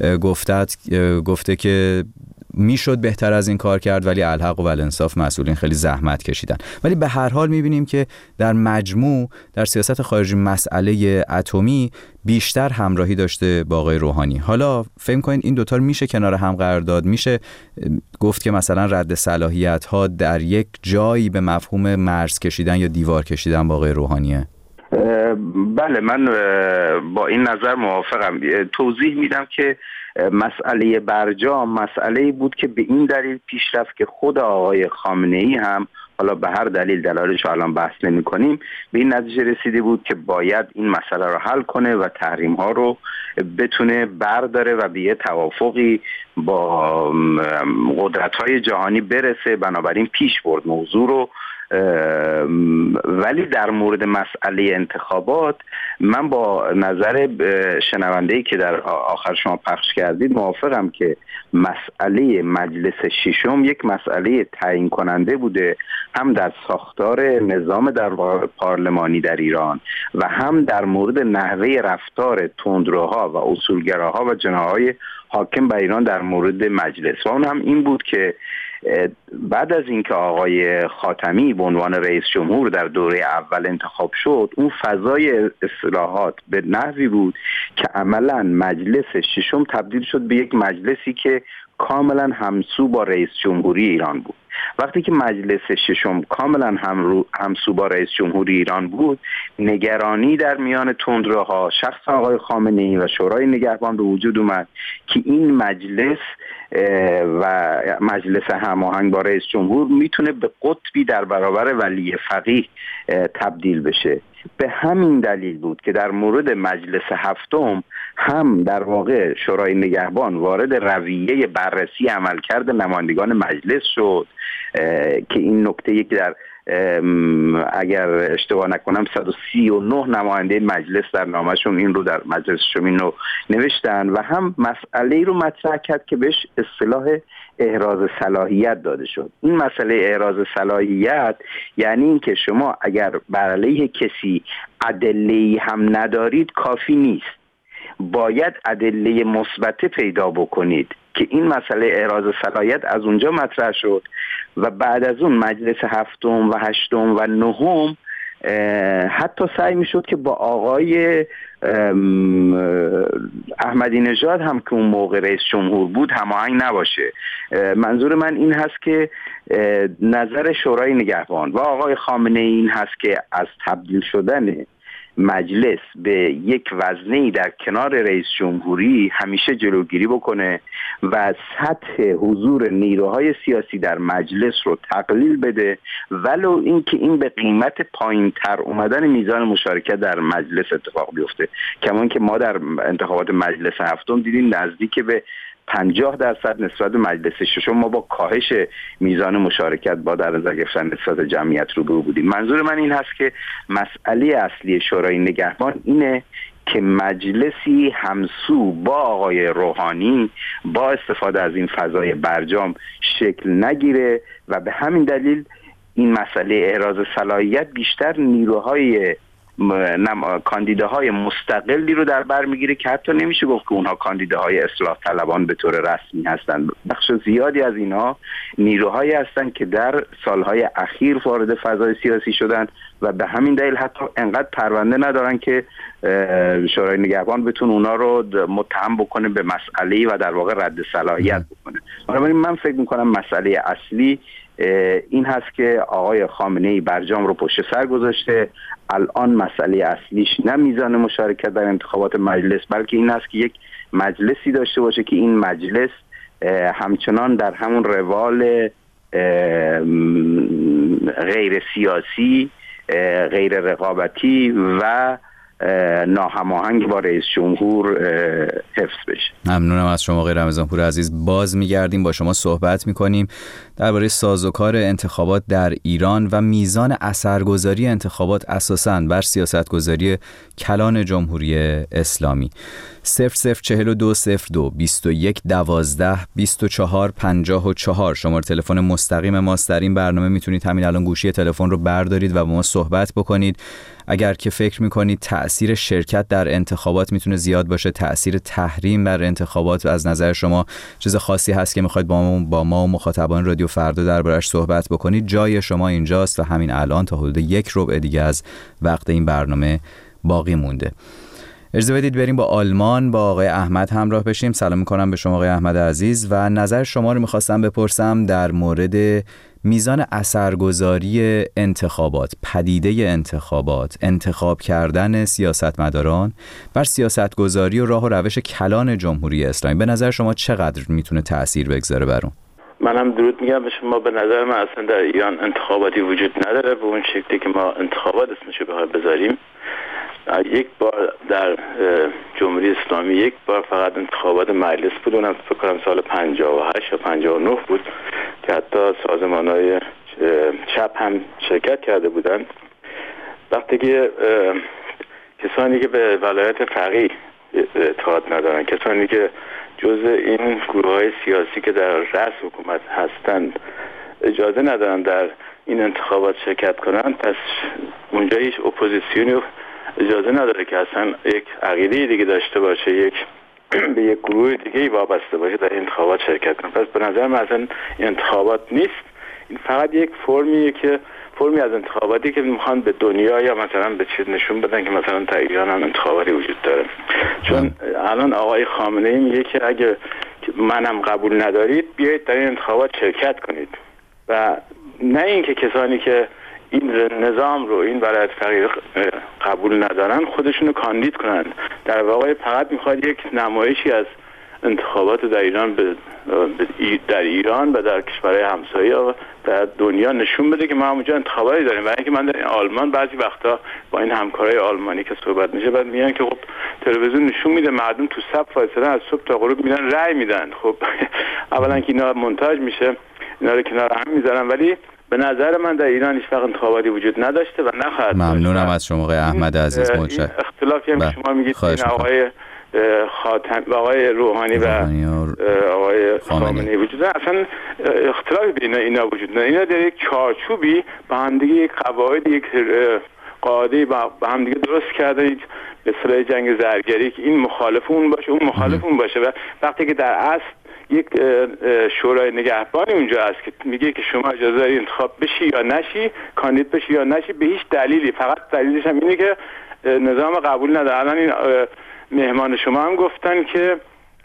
گفته که میشد بهتر از این کار کرد ولی الحق و الانصاف مسئولین خیلی زحمت کشیدن. ولی به هر حال میبینیم که در مجموع در سیاست خارجی مسئله اتمی بیشتر همراهی داشته با آقای روحانی. حالا فهم کنید این دوتا رو میشه کنار هم قرار داد؟ میشه گفت که مثلا رد صلاحیت ها در یک جایی به مفهوم مرز کشیدن یا دیوار کشیدن با آقای روحانیه؟ بله، من با این نظر موافقم. توضیح میدم که مسئله برجام مسئله بود که به این دلیل پیش رفت که خود آقای خامنه‌ای هم، حالا به هر دلیلش الان بحث نمی کنیم، به این نتیجه رسیده بود که باید این مسئله رو حل کنه و تحریم ها رو بتونه برداره و به یه توافقی با قدرت های جهانی برسه. بنابراین پیش برد موضوع رو ولی در مورد مسئله انتخابات من با نظر شنونده‌ای که در آخر شما پخش کردید موافقم که مسئله مجلس ششم یک مسئله تعیین کننده بوده، هم در ساختار نظام در پارلمانی در ایران و هم در مورد نحوه رفتار تندروها و اصولگراها و جناح‌های حاکم بر ایران در مورد مجلس. و اون هم این بود که بعد از اینکه آقای خاتمی به عنوان رئیس جمهور در دوره اول انتخاب شد، اون فضای اصلاحات به نحوی بود که عملا مجلس ششم تبدیل شد به یک مجلسی که کاملا همسو با رئیس جمهوری ایران بود. وقتی که مجلس ششم کاملا همسو با رئیس جمهوری ایران بود، نگرانی در میان تندروها شخص آقای خامنه‌ای و شورای نگهبان به وجود اومد که این مجلس و مجلس هماهنگ با رئیس جمهور میتونه به قطبی در برابر ولی فقیه تبدیل بشه. به همین دلیل بود که در مورد مجلس هفتم هم در واقع شورای نگهبان وارد رویه بررسی عملکرد نمایندگان مجلس شد که این نکته که در اگر اشتباه نکنم 139 نماینده مجلس در نامشون این رو در مجلس شمین رو نوشتن و هم مسئله رو مطرح کرد که بهش اصطلاح احراز صلاحیت داده شد. این مسئله احراز صلاحیت یعنی این که شما اگر بر علیه کسی ادله‌ای هم ندارید کافی نیست، باید ادله مثبت پیدا بکنید که این مسئله احراز صلاحیت از اونجا مطرح شد و بعد از اون مجلس هفتم و هشتم و نهم حتی سعی میشد که با آقای احمدی نژاد هم که اون موقع رئیس جمهور بود هماهنگ نباشه. منظور من این هست که نظر شورای نگهبان و آقای خامنه‌ای این هست که از تبدیل شدن مجلس به یک وزنه‌ای در کنار رئیس جمهوری همیشه جلوگیری بکنه و سطح حضور نیروهای سیاسی در مجلس رو تقلیل بده، ولو اینکه این به قیمت پایین‌تر اومدن میزان مشارکت در مجلس اتفاق بیفته. کما که ما در انتخابات مجلس هفتم دیدیم نزدیک به 50% نسبت به مجلس ششم ما با کاهش میزان مشارکت با در نظر گرفتن نسبت جمعیت روبرو بودیم. منظور من این هست که مسئله اصلی شورای نگهبان اینه که مجلسی همسو با آقای روحانی با استفاده از این فضای برجام شکل نگیره و به همین دلیل این مسئله احراز صلاحیت بیشتر نیروهای کاندیداهای مستقلی رو در بر میگیره که حتی نمیشه گفت که اونها کاندیداهای اصلاح طلبان به طور رسمی هستند. بخش زیادی از اینها نیروهایی هستند که در سالهای اخیر وارد فضای سیاسی شدن و به همین دلیل حتی انقدر پرونده ندارن که شورای نگهبان بتونه اونا رو متهم بکنه به مسئله و در واقع رد صلاحیت بکنه. بنابراین من فکر میکنم مسئله اصلی این هست که آقای خامنه‌ای برجام رو پشت سر گذاشته. الان مسئله اصلیش نه میزان مشارکت در انتخابات مجلس، بلکه این هست که یک مجلسی داشته باشه که این مجلس همچنان در همون روال غیر سیاسی، غیر رقابتی و ناهماهنگ با رئیس جمهور حفظ بشه. ممنونم از شما آقای رمضانپور عزیز. باز میگردیم با شما صحبت میکنیم درباره سازوکار انتخابات در ایران و میزان اثرگذاری انتخابات اساساً بر سیاستگذاری کلان جمهوری اسلامی. 004202 21 12 24 54 شماره تلفن مستقیم ماست. در این برنامه میتونید همین الان گوشی تلفن رو بردارید و با ما صحبت بکنید. اگر که فکر میکنید تأثیر شرکت در انتخابات میتونه زیاد باشه، تأثیر تحریم بر انتخابات از نظر شما چیز خاصی هست که میخواید با ما و مخاطبان رادیو فردا دربارش صحبت بکنید، جای شما اینجاست و همین الان تا حدود 1 ربع دیگه از وقت این برنامه باقی مونده. اجازه بدید بریم با آلمان با آقای احمد همراه بشیم. سلام میکنم به شما آقای احمد عزیز و نظر شما رو میخواستم بپرسم در مورد میزان اثرگذاری انتخابات، پدیده انتخابات، انتخاب کردن سیاستمداران بر سیاستگذاری و راه و روش کلان جمهوری اسلامی. به نظر شما چقدر میتونه تأثیر بگذاره بر اون؟ منم درود میگم به شما. به نظر من اصلا در ایران انتخاباتی وجود نداره به اون شکلی که ما انتخابات اسمشو بخوایم بذاریم. یک بار در جمهوری اسلامی یک بار فقط انتخابات مجلس بود، اونم فکر کنم سال 58 یا 59 بود که حتی سازمان‌های چپ هم شرکت کرده بودند. وقتی که کسانی که به ولایت فقیه اعتقاد ندارن، کسانی که جزء این گروه‌های سیاسی که در رأس حکومت هستند اجازه ندارن در این انتخابات شرکت کنن، پس اونجا هیچ اپوزیسیونی اجازه نداره که اصلا یک عقیده دیگه داشته باشه، به یک گروه دیگه وابسته باشه در انتخابات شرکت کنه. پس به نظر من اصلا این انتخابات نیست، این فقط یک فرمی از انتخاباتی که میخوان به دنیا یا مثلا به چیز نشون بدن که مثلا در ایران هم انتخاباتی وجود داره. چون الان آقای خامنه‌ای میگه که اگه منم قبول ندارید بیایید در این انتخابات شرکت کنید و نه اینکه کسانی که این نظام رو، این ولایت فقیه قبول ندارن خودشونو کاندید کنن. در واقع فقط میخواد یک نمایشی از انتخابات در ایران در ایران و در کشورهای همسایه و در دنیا نشون بده که ما اونجا انتخاباتی داریم. و اینکه من در آلمان بعضی وقتا با این همکارای آلمانی که صحبت میشه بعد میگن که خب تلویزیون نشون میده مردم تو صف وایسادن از صبح تا غروب میرن رأی میدن. خب اولا که اینا مونتاژ میشه، اینا رو کنار هم میذارن، ولی به نظر من در ایران هیچ وقت انتخاباتی وجود نداشته و نخواهد. ممنونم از شما آقای احمد عزیز. این اختلافی هم شما میگید این آقای خاتم آقای روحانی و آقای خامنه‌ای وجود داره، اصلا اختلافی بین اینا وجود نداره. اینا در یک چارچوبی با هم دیگه یک قواعد، یک قاعده با هم دیگه درست کردن، یک به اصطلاح جنگ زرگری که این مخالف اون باشه اون مخالف اون باشه. و وقتی که در اصل یک شورای نگهبانی اونجا هست که میگه که شما اجازه داری انتخاب بشی یا نشی، کاندید بشی یا نشی، به هیچ دلیلی، فقط دلیلش هم اینه که نظام قبول نداره. الان این مهمان شما هم گفتن که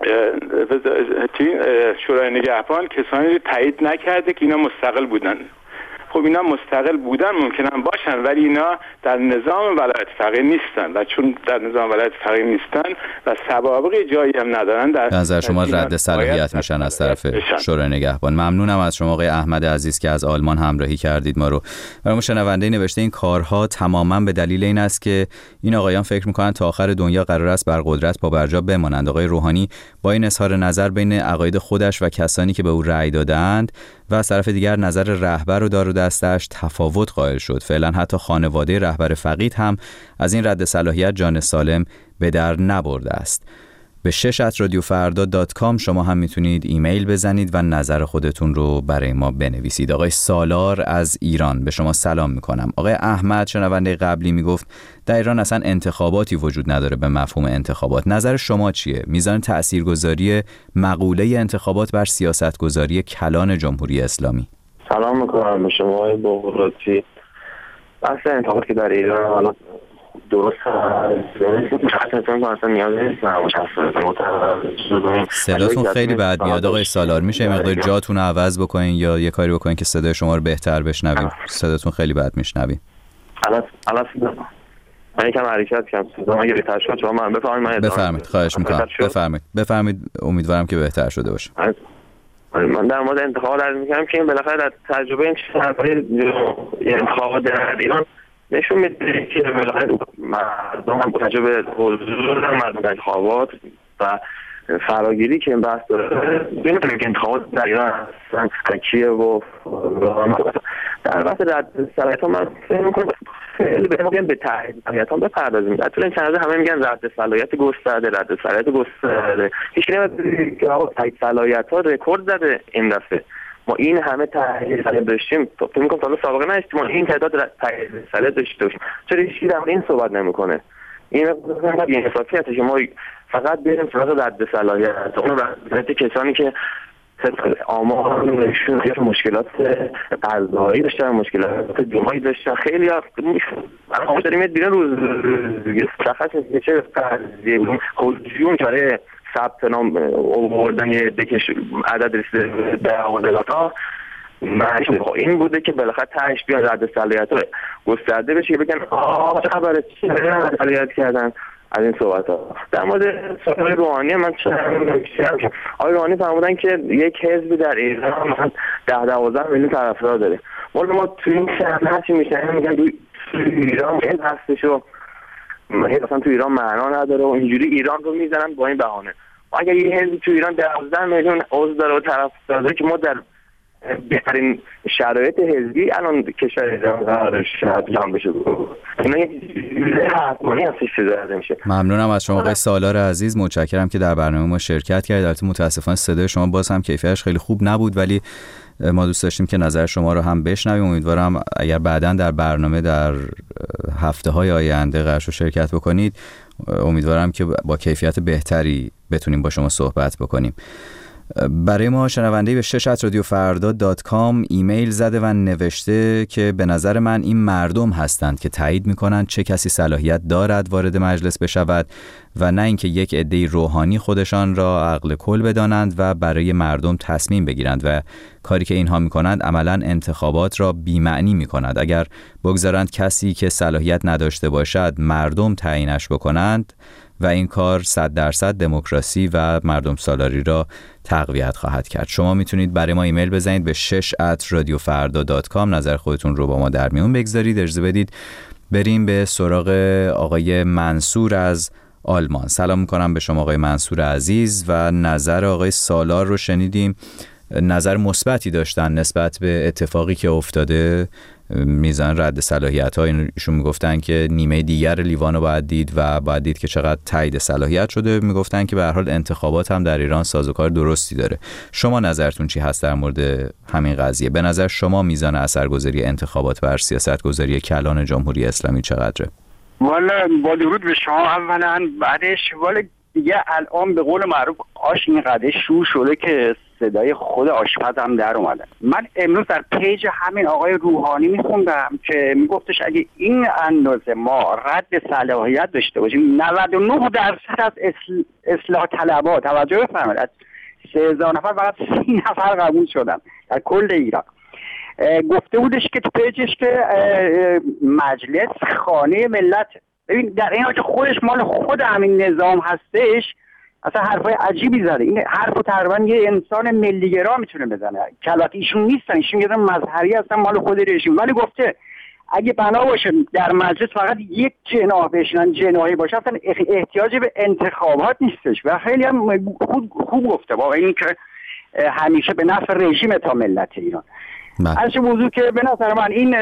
شورای نگهبان کسانی تایید نکرده که اینا مستقل بودن. خب اینا مستقل بودن ممکنن باشن ولی اینا در نظام ولایت فقیه نیستن و چون در نظام ولایت فقیه نیستن و سوابقی جایی هم ندارن در نظر شما رد صلاحیت میشن از طرف شورای نگهبان. ممنونم از شما آقای احمد عزیز که از آلمان همراهی کردید ما رو. برای شنونده نوشته این کارها تماما به دلیل این است که این آقایان فکر میکنن تا آخر دنیا قرار است بر قدرت پابرجا بمانند. آقای روحانی با این اظهار نظر بین عقاید خودش و کسانی که به او رأی دادند و از طرف دیگر نظر رهبر و دار و دستش تفاوت قائل شد. فعلا حتی خانواده رهبر فقیه هم از این رد صلاحیت جان سالم به در نبرده است. به 6@radiofarda.com شما هم میتونید ایمیل بزنید و نظر خودتون رو برای ما بنویسید. آقای سالار از ایران به شما سلام میکنم. آقای احمد شنونده قبلی میگفت در ایران اصلا انتخاباتی وجود نداره به مفهوم انتخابات. نظر شما چیه؟ میزان تاثیرگذاری مقوله انتخابات بر سیاستگذاری کلان جمهوری اسلامی؟ سلام میکنم به شما آقای بغراتی. بحث انتخابات که در ایران حالا درست صداتون خیلی بد میاد آقای سالار. میشه مقدار جاتون رو عوض بکنین یا یه کاری بکنین که صدای شما رو بهتر بشنویم؟ صداتون خیلی بد میشنویم. من یکم حرکت کردم اگه بهتر شد شما من بفرمایید. خواهش میکنم بفرمایید. امیدوارم که بهتر شده باشه. من در مورد انتخابات عرض میکنم که این بالاخره در تجربه این چیزهای انتخابات در ایران نشون میده که بالاخره مردم هم تجربه حضور دارن مردم انتخابات و فراگیری که این بحث داره ببینیم که انتخابات در ایران اصلا تکیه و در بحث رد صلاحیت من فکر میکنم خیلی بهتر به صلاحیت ها بپردازیم. در طول این چند روز همه میگن رد صلاحیت گسترده رد صلاحیت گسترده، هیچ کی نمیگه که آقا تایید صلاحیت ها رکورد زده این دفعه. ما این همه تایید صلاحیت داشتیم فکر میکنم تا سابقه نداشتیم ما این تعداد تایید صلاحیت داشته باشیم. چرا هیچ کی در این صحبت نمیکنه؟ این بی‌انصافی هست که ما فقط بریم سراغ رد صلاحیت اون رد کسانی که آمار نشون مشکلات قضایی داشتن، مشکلات جمعی داشتن. خیلی آمار داریم میاد بیرون روز مشخص نیست چه قضیه بود. هجوم برای ثبت نام آوردن دکش عدد رسیده به عدالت‌ها این بوده که بالاخره تهش بیان رد صلاحیت رو گسترده بشه بگن آقا چه خبره چی رد صلاحیت کردن. از این صحبت ها در مورد آقای روحانی من آقای روحانی فرمودن که یک حزبی در ایران مثلا 10-12 میلیون طرفدار داره. ما تو این شهر هرچی میشن میگن تو ایران این هستشو اصلا تو ایران معنا نداره و اینجوری ایران رو میزنن با این بهانه. اگر یه حزبی تو ایران 12 میلیون عضو داره و طرفدار داره که ما در بهترین شرایط حزبی الان کشور ایران قرارش جمع بشه. اینا حتمانی هستش که زده میشه. ممنونم از شما آقای سالار عزیز، متشکرم که در برنامه ما شرکت کردید. البته متاسفانه صدای شما باز هم کیفیتش خیلی خوب نبود، ولی ما دوست داشتیم که نظر شما رو هم بشنویم. امیدوارم اگر بعداً در برنامه در هفته‌های آینده قرار شرکت بکنید، امیدوارم که با کیفیت بهتری بتونیم با شما صحبت بکنیم. برای ما شنونده به 6@radiofarda.com ایمیل زده و نوشته که به نظر من این مردم هستند که تایید میکنند چه کسی صلاحیت دارد وارد مجلس بشود و نه اینکه یک عده روحانی خودشان را عقل کل بدانند و برای مردم تصمیم بگیرند و کاری که اینها میکنند عملاً انتخابات را بی‌معنی میکند. اگر بگذارند کسی که صلاحیت نداشته باشد مردم تعیینش بکنند و این کار 100% دموکراسی و مردم سالاری را تقویت خواهد کرد. شما میتونید برای ما ایمیل بزنید به 6@radiofarda.com، نظر خودتون رو با ما در میون بگذارید. اجازه بدید بریم به سراغ آقای منصور از آلمان. سلام میکنم به شما آقای منصور عزیز و نظر آقای سالار رو شنیدیم. نظر مثبتی داشتن نسبت به اتفاقی که افتاده، میزان رد صلاحیت‌ها. ایشون میگفتن که نیمه دیگر لیوان رو باید دید و باید دید که چقدر تایید صلاحیت شده. میگفتن که به هر حال انتخابات هم در ایران سازوکار درستی داره. شما نظرتون چی هست در مورد همین قضیه؟ به نظر شما میزان اثرگذاری انتخابات بر سیاست‌گذاری کلان جمهوری اسلامی چقدره؟ والا با درود به شما اولا، بعدش والا دیگه الان به قول معروف آش اینقدر شور شده که صدای خود آشپز هم در اومده. من امروز در پیج همین آقای روحانی میخوندم که میگفتش اگه این اندازه ما رد صلاحیت داشته باشیم 99% از اصلاح طلبها، توجه بفرمایید، از 3000 نفر فقط 30 نفر قبول شدن در کل ایران. گفته بودش که تو پیجش که مجلس خانه ملت. ببین در این حال که خودش مال خود همین نظام هستش، اصلا حرفای عجیبی زده. این حرفو تقریبا یه انسان ملیگرا میتونه بزنه. کلات ایشون نیستن، ایشون یه مظهری هستن مال خود رژیم. ولی گفته اگه بنا باشه در مجلس فقط یک جناح بشینن، جناحی باشه، اصلا احتیاجی به انتخابات نیستش. و خیلی هم خوب گفته، با اینکه همیشه به نفع رژیم تا ملت ایران. هرچه موضوع که به نظر من این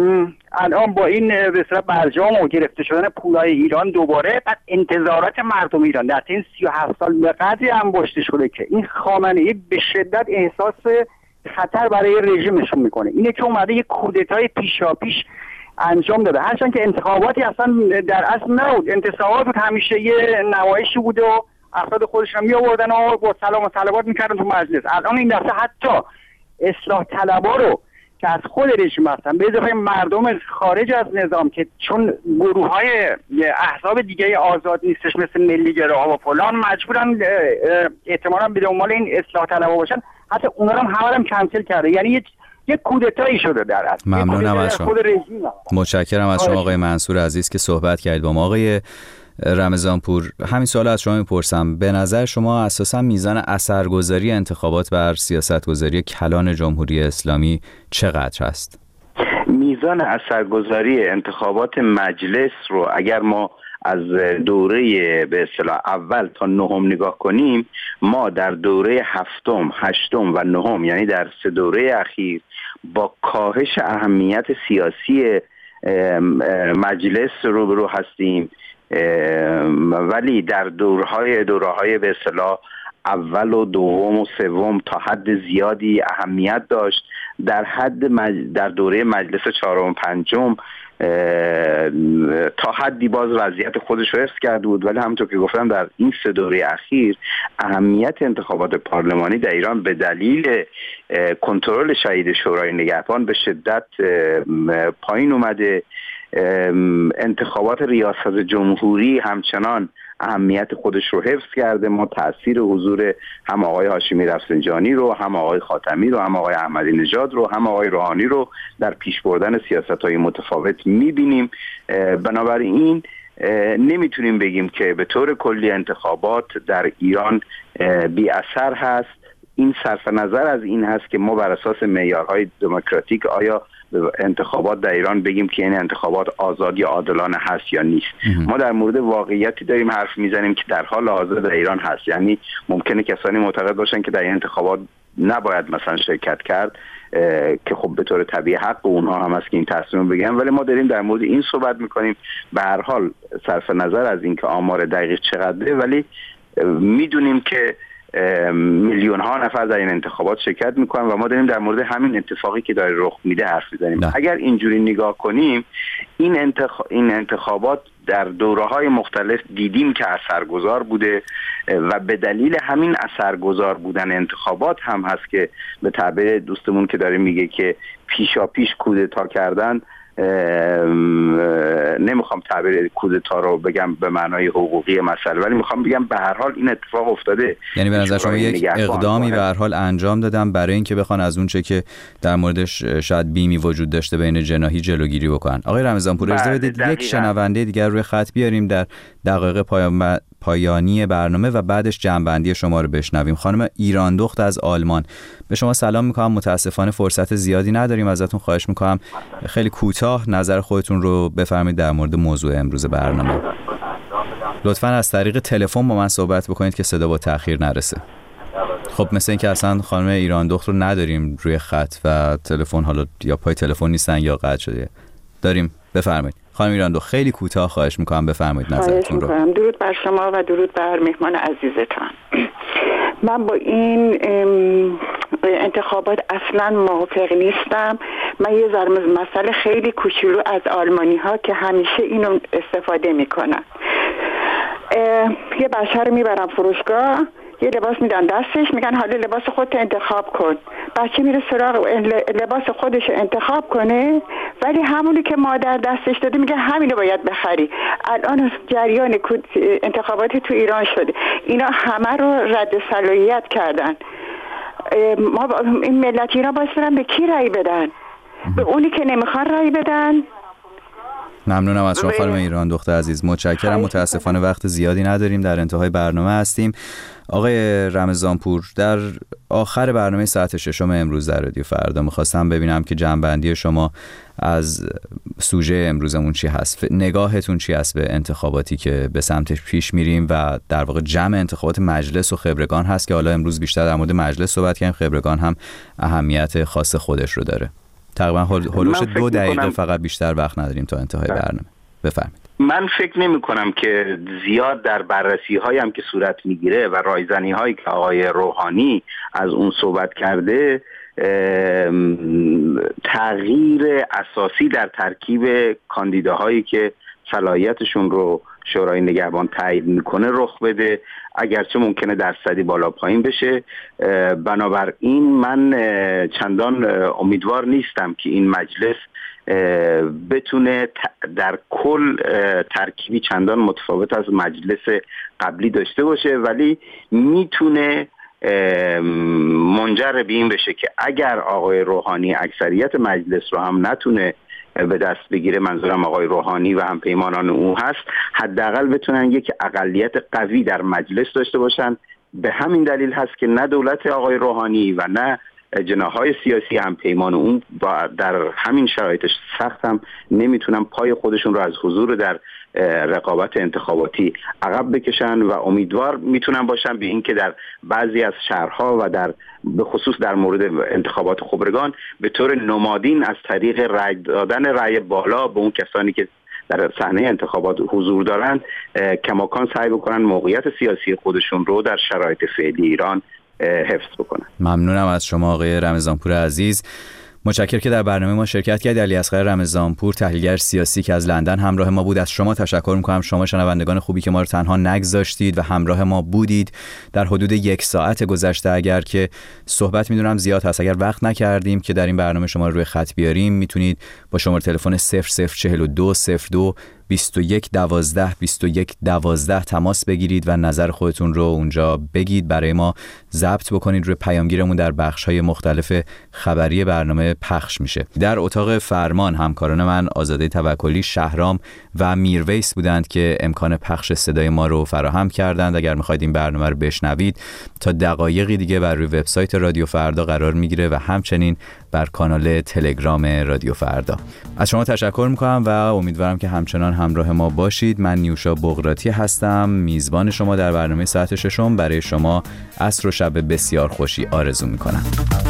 الان با این به اصطلاح برجام و گرفته شدن پولای ایران دوباره بعد انتظارات مردم ایران در این 37 سال به قدری انباشته شده که این خامنه‌ای به شدت احساس خطر برای رژیمشون میکنه. اینه که اومده یک کودتای پیشاپیش انجام داده، هرچند که انتخاباتی اصلا در اصل نبود. انتخابات همیشه یه نمایشی بود و افراد خودشون می آوردن و با سلام و صلوات میکردن تو مجلس. الان این دفعه حتی اصلاح طلبها رو که از خود رژیم هستن به اضافه مردم خارج از نظام که چون گروه‌های احزاب دیگه آزاد نیستش مثل ملیگراها و فلان، مجبورن احتمالاً به دنبال این اصلاح طلبها باشن، حتی اونا هم همه هم کنسل کرده. یعنی یک کودتایی شده در اصل. ممنونم از شما. متشکرم از شما آقای منصور عزیز که صحبت کردید با ما. آقای رمضانپور، همین سوال از شما میپرسم، به نظر شما اساسا میزان اثرگذاری انتخابات بر سیاستگذاری کلان جمهوری اسلامی چقدر است؟ میزان اثرگذاری انتخابات مجلس رو اگر ما از دوره به اصطلاح اول تا نهم نگاه کنیم، ما در دوره هفتم، هشتم و نهم، یعنی در 3 دوره اخیر با کاهش اهمیت سیاسی مجلس روبرو هستیم. ولی در دوره‌های به اصطلاح اول و دوم و سوم تا حد زیادی اهمیت داشت. در دوره مجلس چهارم و پنجم تا حدی باز وضعیت خودش رو حفظ کرده بود، ولی همونطور که گفتم در این 3 دوره اخیر اهمیت انتخابات پارلمانی در ایران به دلیل کنترل شدید شورای نگهبان به شدت پایین اومده. انتخابات ریاست جمهوری همچنان اهمیت خودش رو حفظ کرده. ما تأثیر حضور هم آقای هاشمی رفسنجانی رو، هم آقای خاتمی رو، هم آقای احمدی نژاد رو، هم آقای روحانی رو در پیش بردن سیاست‌های متفاوت می‌بینیم. بنابراین نمیتونیم بگیم که به طور کلی انتخابات در ایران بی اثر هست. این صرف نظر از این هست که ما بر اساس معیارهای دموکراتیک آیا انتخابات در ایران بگیم که این انتخابات آزاد یا عادلانه هست یا نیست. ما در مورد واقعیتی داریم حرف میزنیم که در حال حاضر در ایران هست. یعنی ممکنه کسانی معتقد باشن که در این انتخابات نباید مثلا شرکت کرد که خب به طور طبیعی حق اونها هم هست که این تصمیم بگیرن، ولی ما داریم در مورد این صحبت میکنیم. به هر حال صرف نظر از اینکه آمار دقیق چقدره، ولی میدونیم که میلیون ها نفر در این انتخابات شرکت میکنن و ما داریم در مورد همین اتفاقی که داره رخ میده حرف میزنیم. اگر اینجوری نگاه کنیم این انتخابات در دوره‌های مختلف دیدیم که اثرگذار بوده و به دلیل همین اثرگذار بودن انتخابات هم هست که به تعبیر دوستمون که داره میگه که پیشاپیش کودتا کردن، نمیخوام تعبیر کودتا رو بگم به معنای حقوقی مسئله، ولی میخوام بگم به هر حال این اتفاق افتاده. یعنی به نظر شما یک اقدامی به هر حال انجام دادن برای اینکه بخوان از اون چه که در موردش شاید بیمی وجود داشته بین جناحی جلوگیری بکنن. آقای رمضانپور اجازه بدید یک شنونده دیگر روی خط بیاریم در دقایق پایانی برنامه و بعدش جمع‌بندی شما رو بشنویم. خانم ایران دخت از آلمان، به شما سلام میکنم. متاسفانه فرصت زیادی نداریم، ازتون خواهش میکنم خیلی کوتاه نظر خودتون رو بفرمایید در مورد موضوع امروز برنامه. لطفاً از طریق تلفن با من صحبت بکنید که صدا با تأخیر نرسه. خب مثل اینکه اصلا خانم ایران دخت رو نداریم روی خط و تلفن حالا یا پای تلفن نیستن یا قطع شده. داریم، بفرمایید. خانم ایران دخت خیلی کوتاه خواهش میکنم بفرمایید نظرتون رو. درود بر شما و درود بر مهمان عزیزتان. من با این انتخابات اصلا موافق نیستم. من یه ذره مسئله خیلی کوچولو از آلمانی ها که همیشه اینو استفاده میکنن. یه بچه رو میبرن فروشگاه، یه لباس میدن دستش، میگن حالا لباس خودت انتخاب کن. بچه میره سراغ لباس خودش انتخاب کنه، ولی همونی که مادر دستش داده میگه همینو باید بخری. الان جریان انتخاباتی تو ایران شده، اینا همه رو رد صلاحیت کردن. ما این ملتی را باید برن به کی رأی بدن؟ به اونی که نمیخوان رأی بدن. ممنونم از شما خانم ایران دخت عزیز، متشکرم. متاسفانه وقت زیادی نداریم، در انتهای برنامه هستیم. آقای رمضانپور، در آخر برنامه ساعت 6 امروز در رادیو فردا میخواستم ببینم که جمع‌بندی شما از سوژه امروزمون چی هست، نگاهتون چی هست به انتخاباتی که به سمتش پیش میریم و در واقع جمع انتخابات مجلس و خبرگان هست که حالا امروز بیشتر در مورد مجلس صحبت کردیم، خبرگان هم اهمیت خاص خودش رو داره. تقریبا هولوش 2 دقیقه فقط، بیشتر وقت نداریم تا انتهای برنامه. بفرمایید. من فکر نمی کنم که زیاد در بررسی هایی هم که صورت میگیره و رایزنی هایی که آقای روحانی از اون صحبت کرده تغییر اساسی در ترکیب کاندیداهایی که صلاحیتشون رو شورای نگهبان تایید میکنه رخ بده، اگرچه ممکنه درصدی بالا پایین بشه. بنابراین من چندان امیدوار نیستم که این مجلس بتونه در کل ترکیبی چندان متفاوت از مجلس قبلی داشته باشه، ولی میتونه منجر به این بشه که اگر آقای روحانی اکثریت مجلس رو هم نتونه به دست بگیره، منظورم آقای روحانی و هم پیمانان او هست، حداقل بتونن یک اقلیت قوی در مجلس داشته باشن. به همین دلیل هست که نه دولت آقای روحانی و نه جناح‌های سیاسی هم پیمان اون در همین شرایط سخت هم نمیتونن پای خودشون رو از حضور در رقابت انتخاباتی عقب بکشن و امیدوار میتونن باشن به این که در بعضی از شهرها و در به خصوص در مورد انتخابات خبرگان به طور نمادین از طریق رأی دادن رأی بالا به اون کسانی که در صحنه انتخابات حضور دارن کماکان سعی بکنن موقعیت سیاسی خودشون رو در شرایط فعلی ایران حفظ بکنن. ممنونم از شما آقای رمضانپور عزیز. متشکرم که در برنامه ما شرکت کردید. علیاصغر رمضانپور، تحلیلگر سیاسی که از لندن همراه ما بود. از شما تشکر می‌کنم، شما شنوندگان خوبی که ما رو تنها نگذاشتید و همراه ما بودید در حدود 1 ساعت گذشته. اگر که صحبت می‌دونم زیاد هست، اگر وقت نکردیم که در این برنامه شما رو روی خط بیاریم، میتونید با شماره تلفن 0042 02 21 12 21 12 تماس بگیرید و نظر خودتون رو اونجا بگید، برای ما ضبط بکنید، روی پیامگیرمون در بخش‌های مختلف خبری برنامه پخش میشه. در اتاق فرمان همکاران من آزاده توکلی، شهرام و میرویس بودند که امکان پخش صدای ما رو فراهم کردند. اگر می‌خواید این برنامه رو بشنوید تا دقایقی دیگه بر روی وبسایت رادیو فردا قرار میگیره و همچنین بر کانال تلگرام رادیو فردا. از شما تشکر می‌کنم و امیدوارم که همچنان همراه ما باشید. من نیوشا بغراتی هستم، میزبان شما در برنامه ساعت ششم. برای شما عصر و شب بسیار خوشی آرزو میکنم.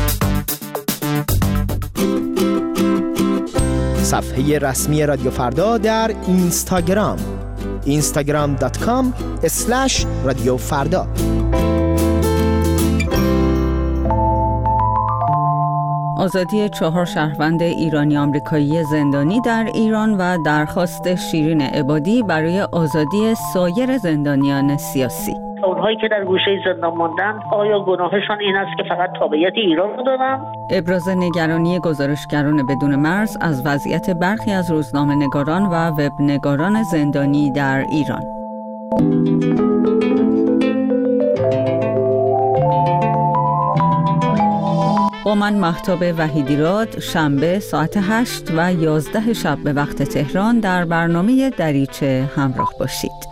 صفحه رسمی رادیو فردا در اینستاگرام instagram.com/رادیو فردا. آزادی 4 شهروند ایرانی آمریکایی زندانی در ایران و درخواست شیرین عبادی برای آزادی سایر زندانیان سیاسی. اونهایی که در گوشه زندان ماندن، آیا گناهشان این است که فقط تابعیت ایران رو دارن؟ ابراز نگرانی گزارشگران بدون مرز از وضعیت برخی از روزنامه‌نگاران و وبنگاران زندانی در ایران. با من مهتاب وحیدیراد، شنبه ساعت 8 و 11 شب به وقت تهران در برنامه دریچه همراه باشید.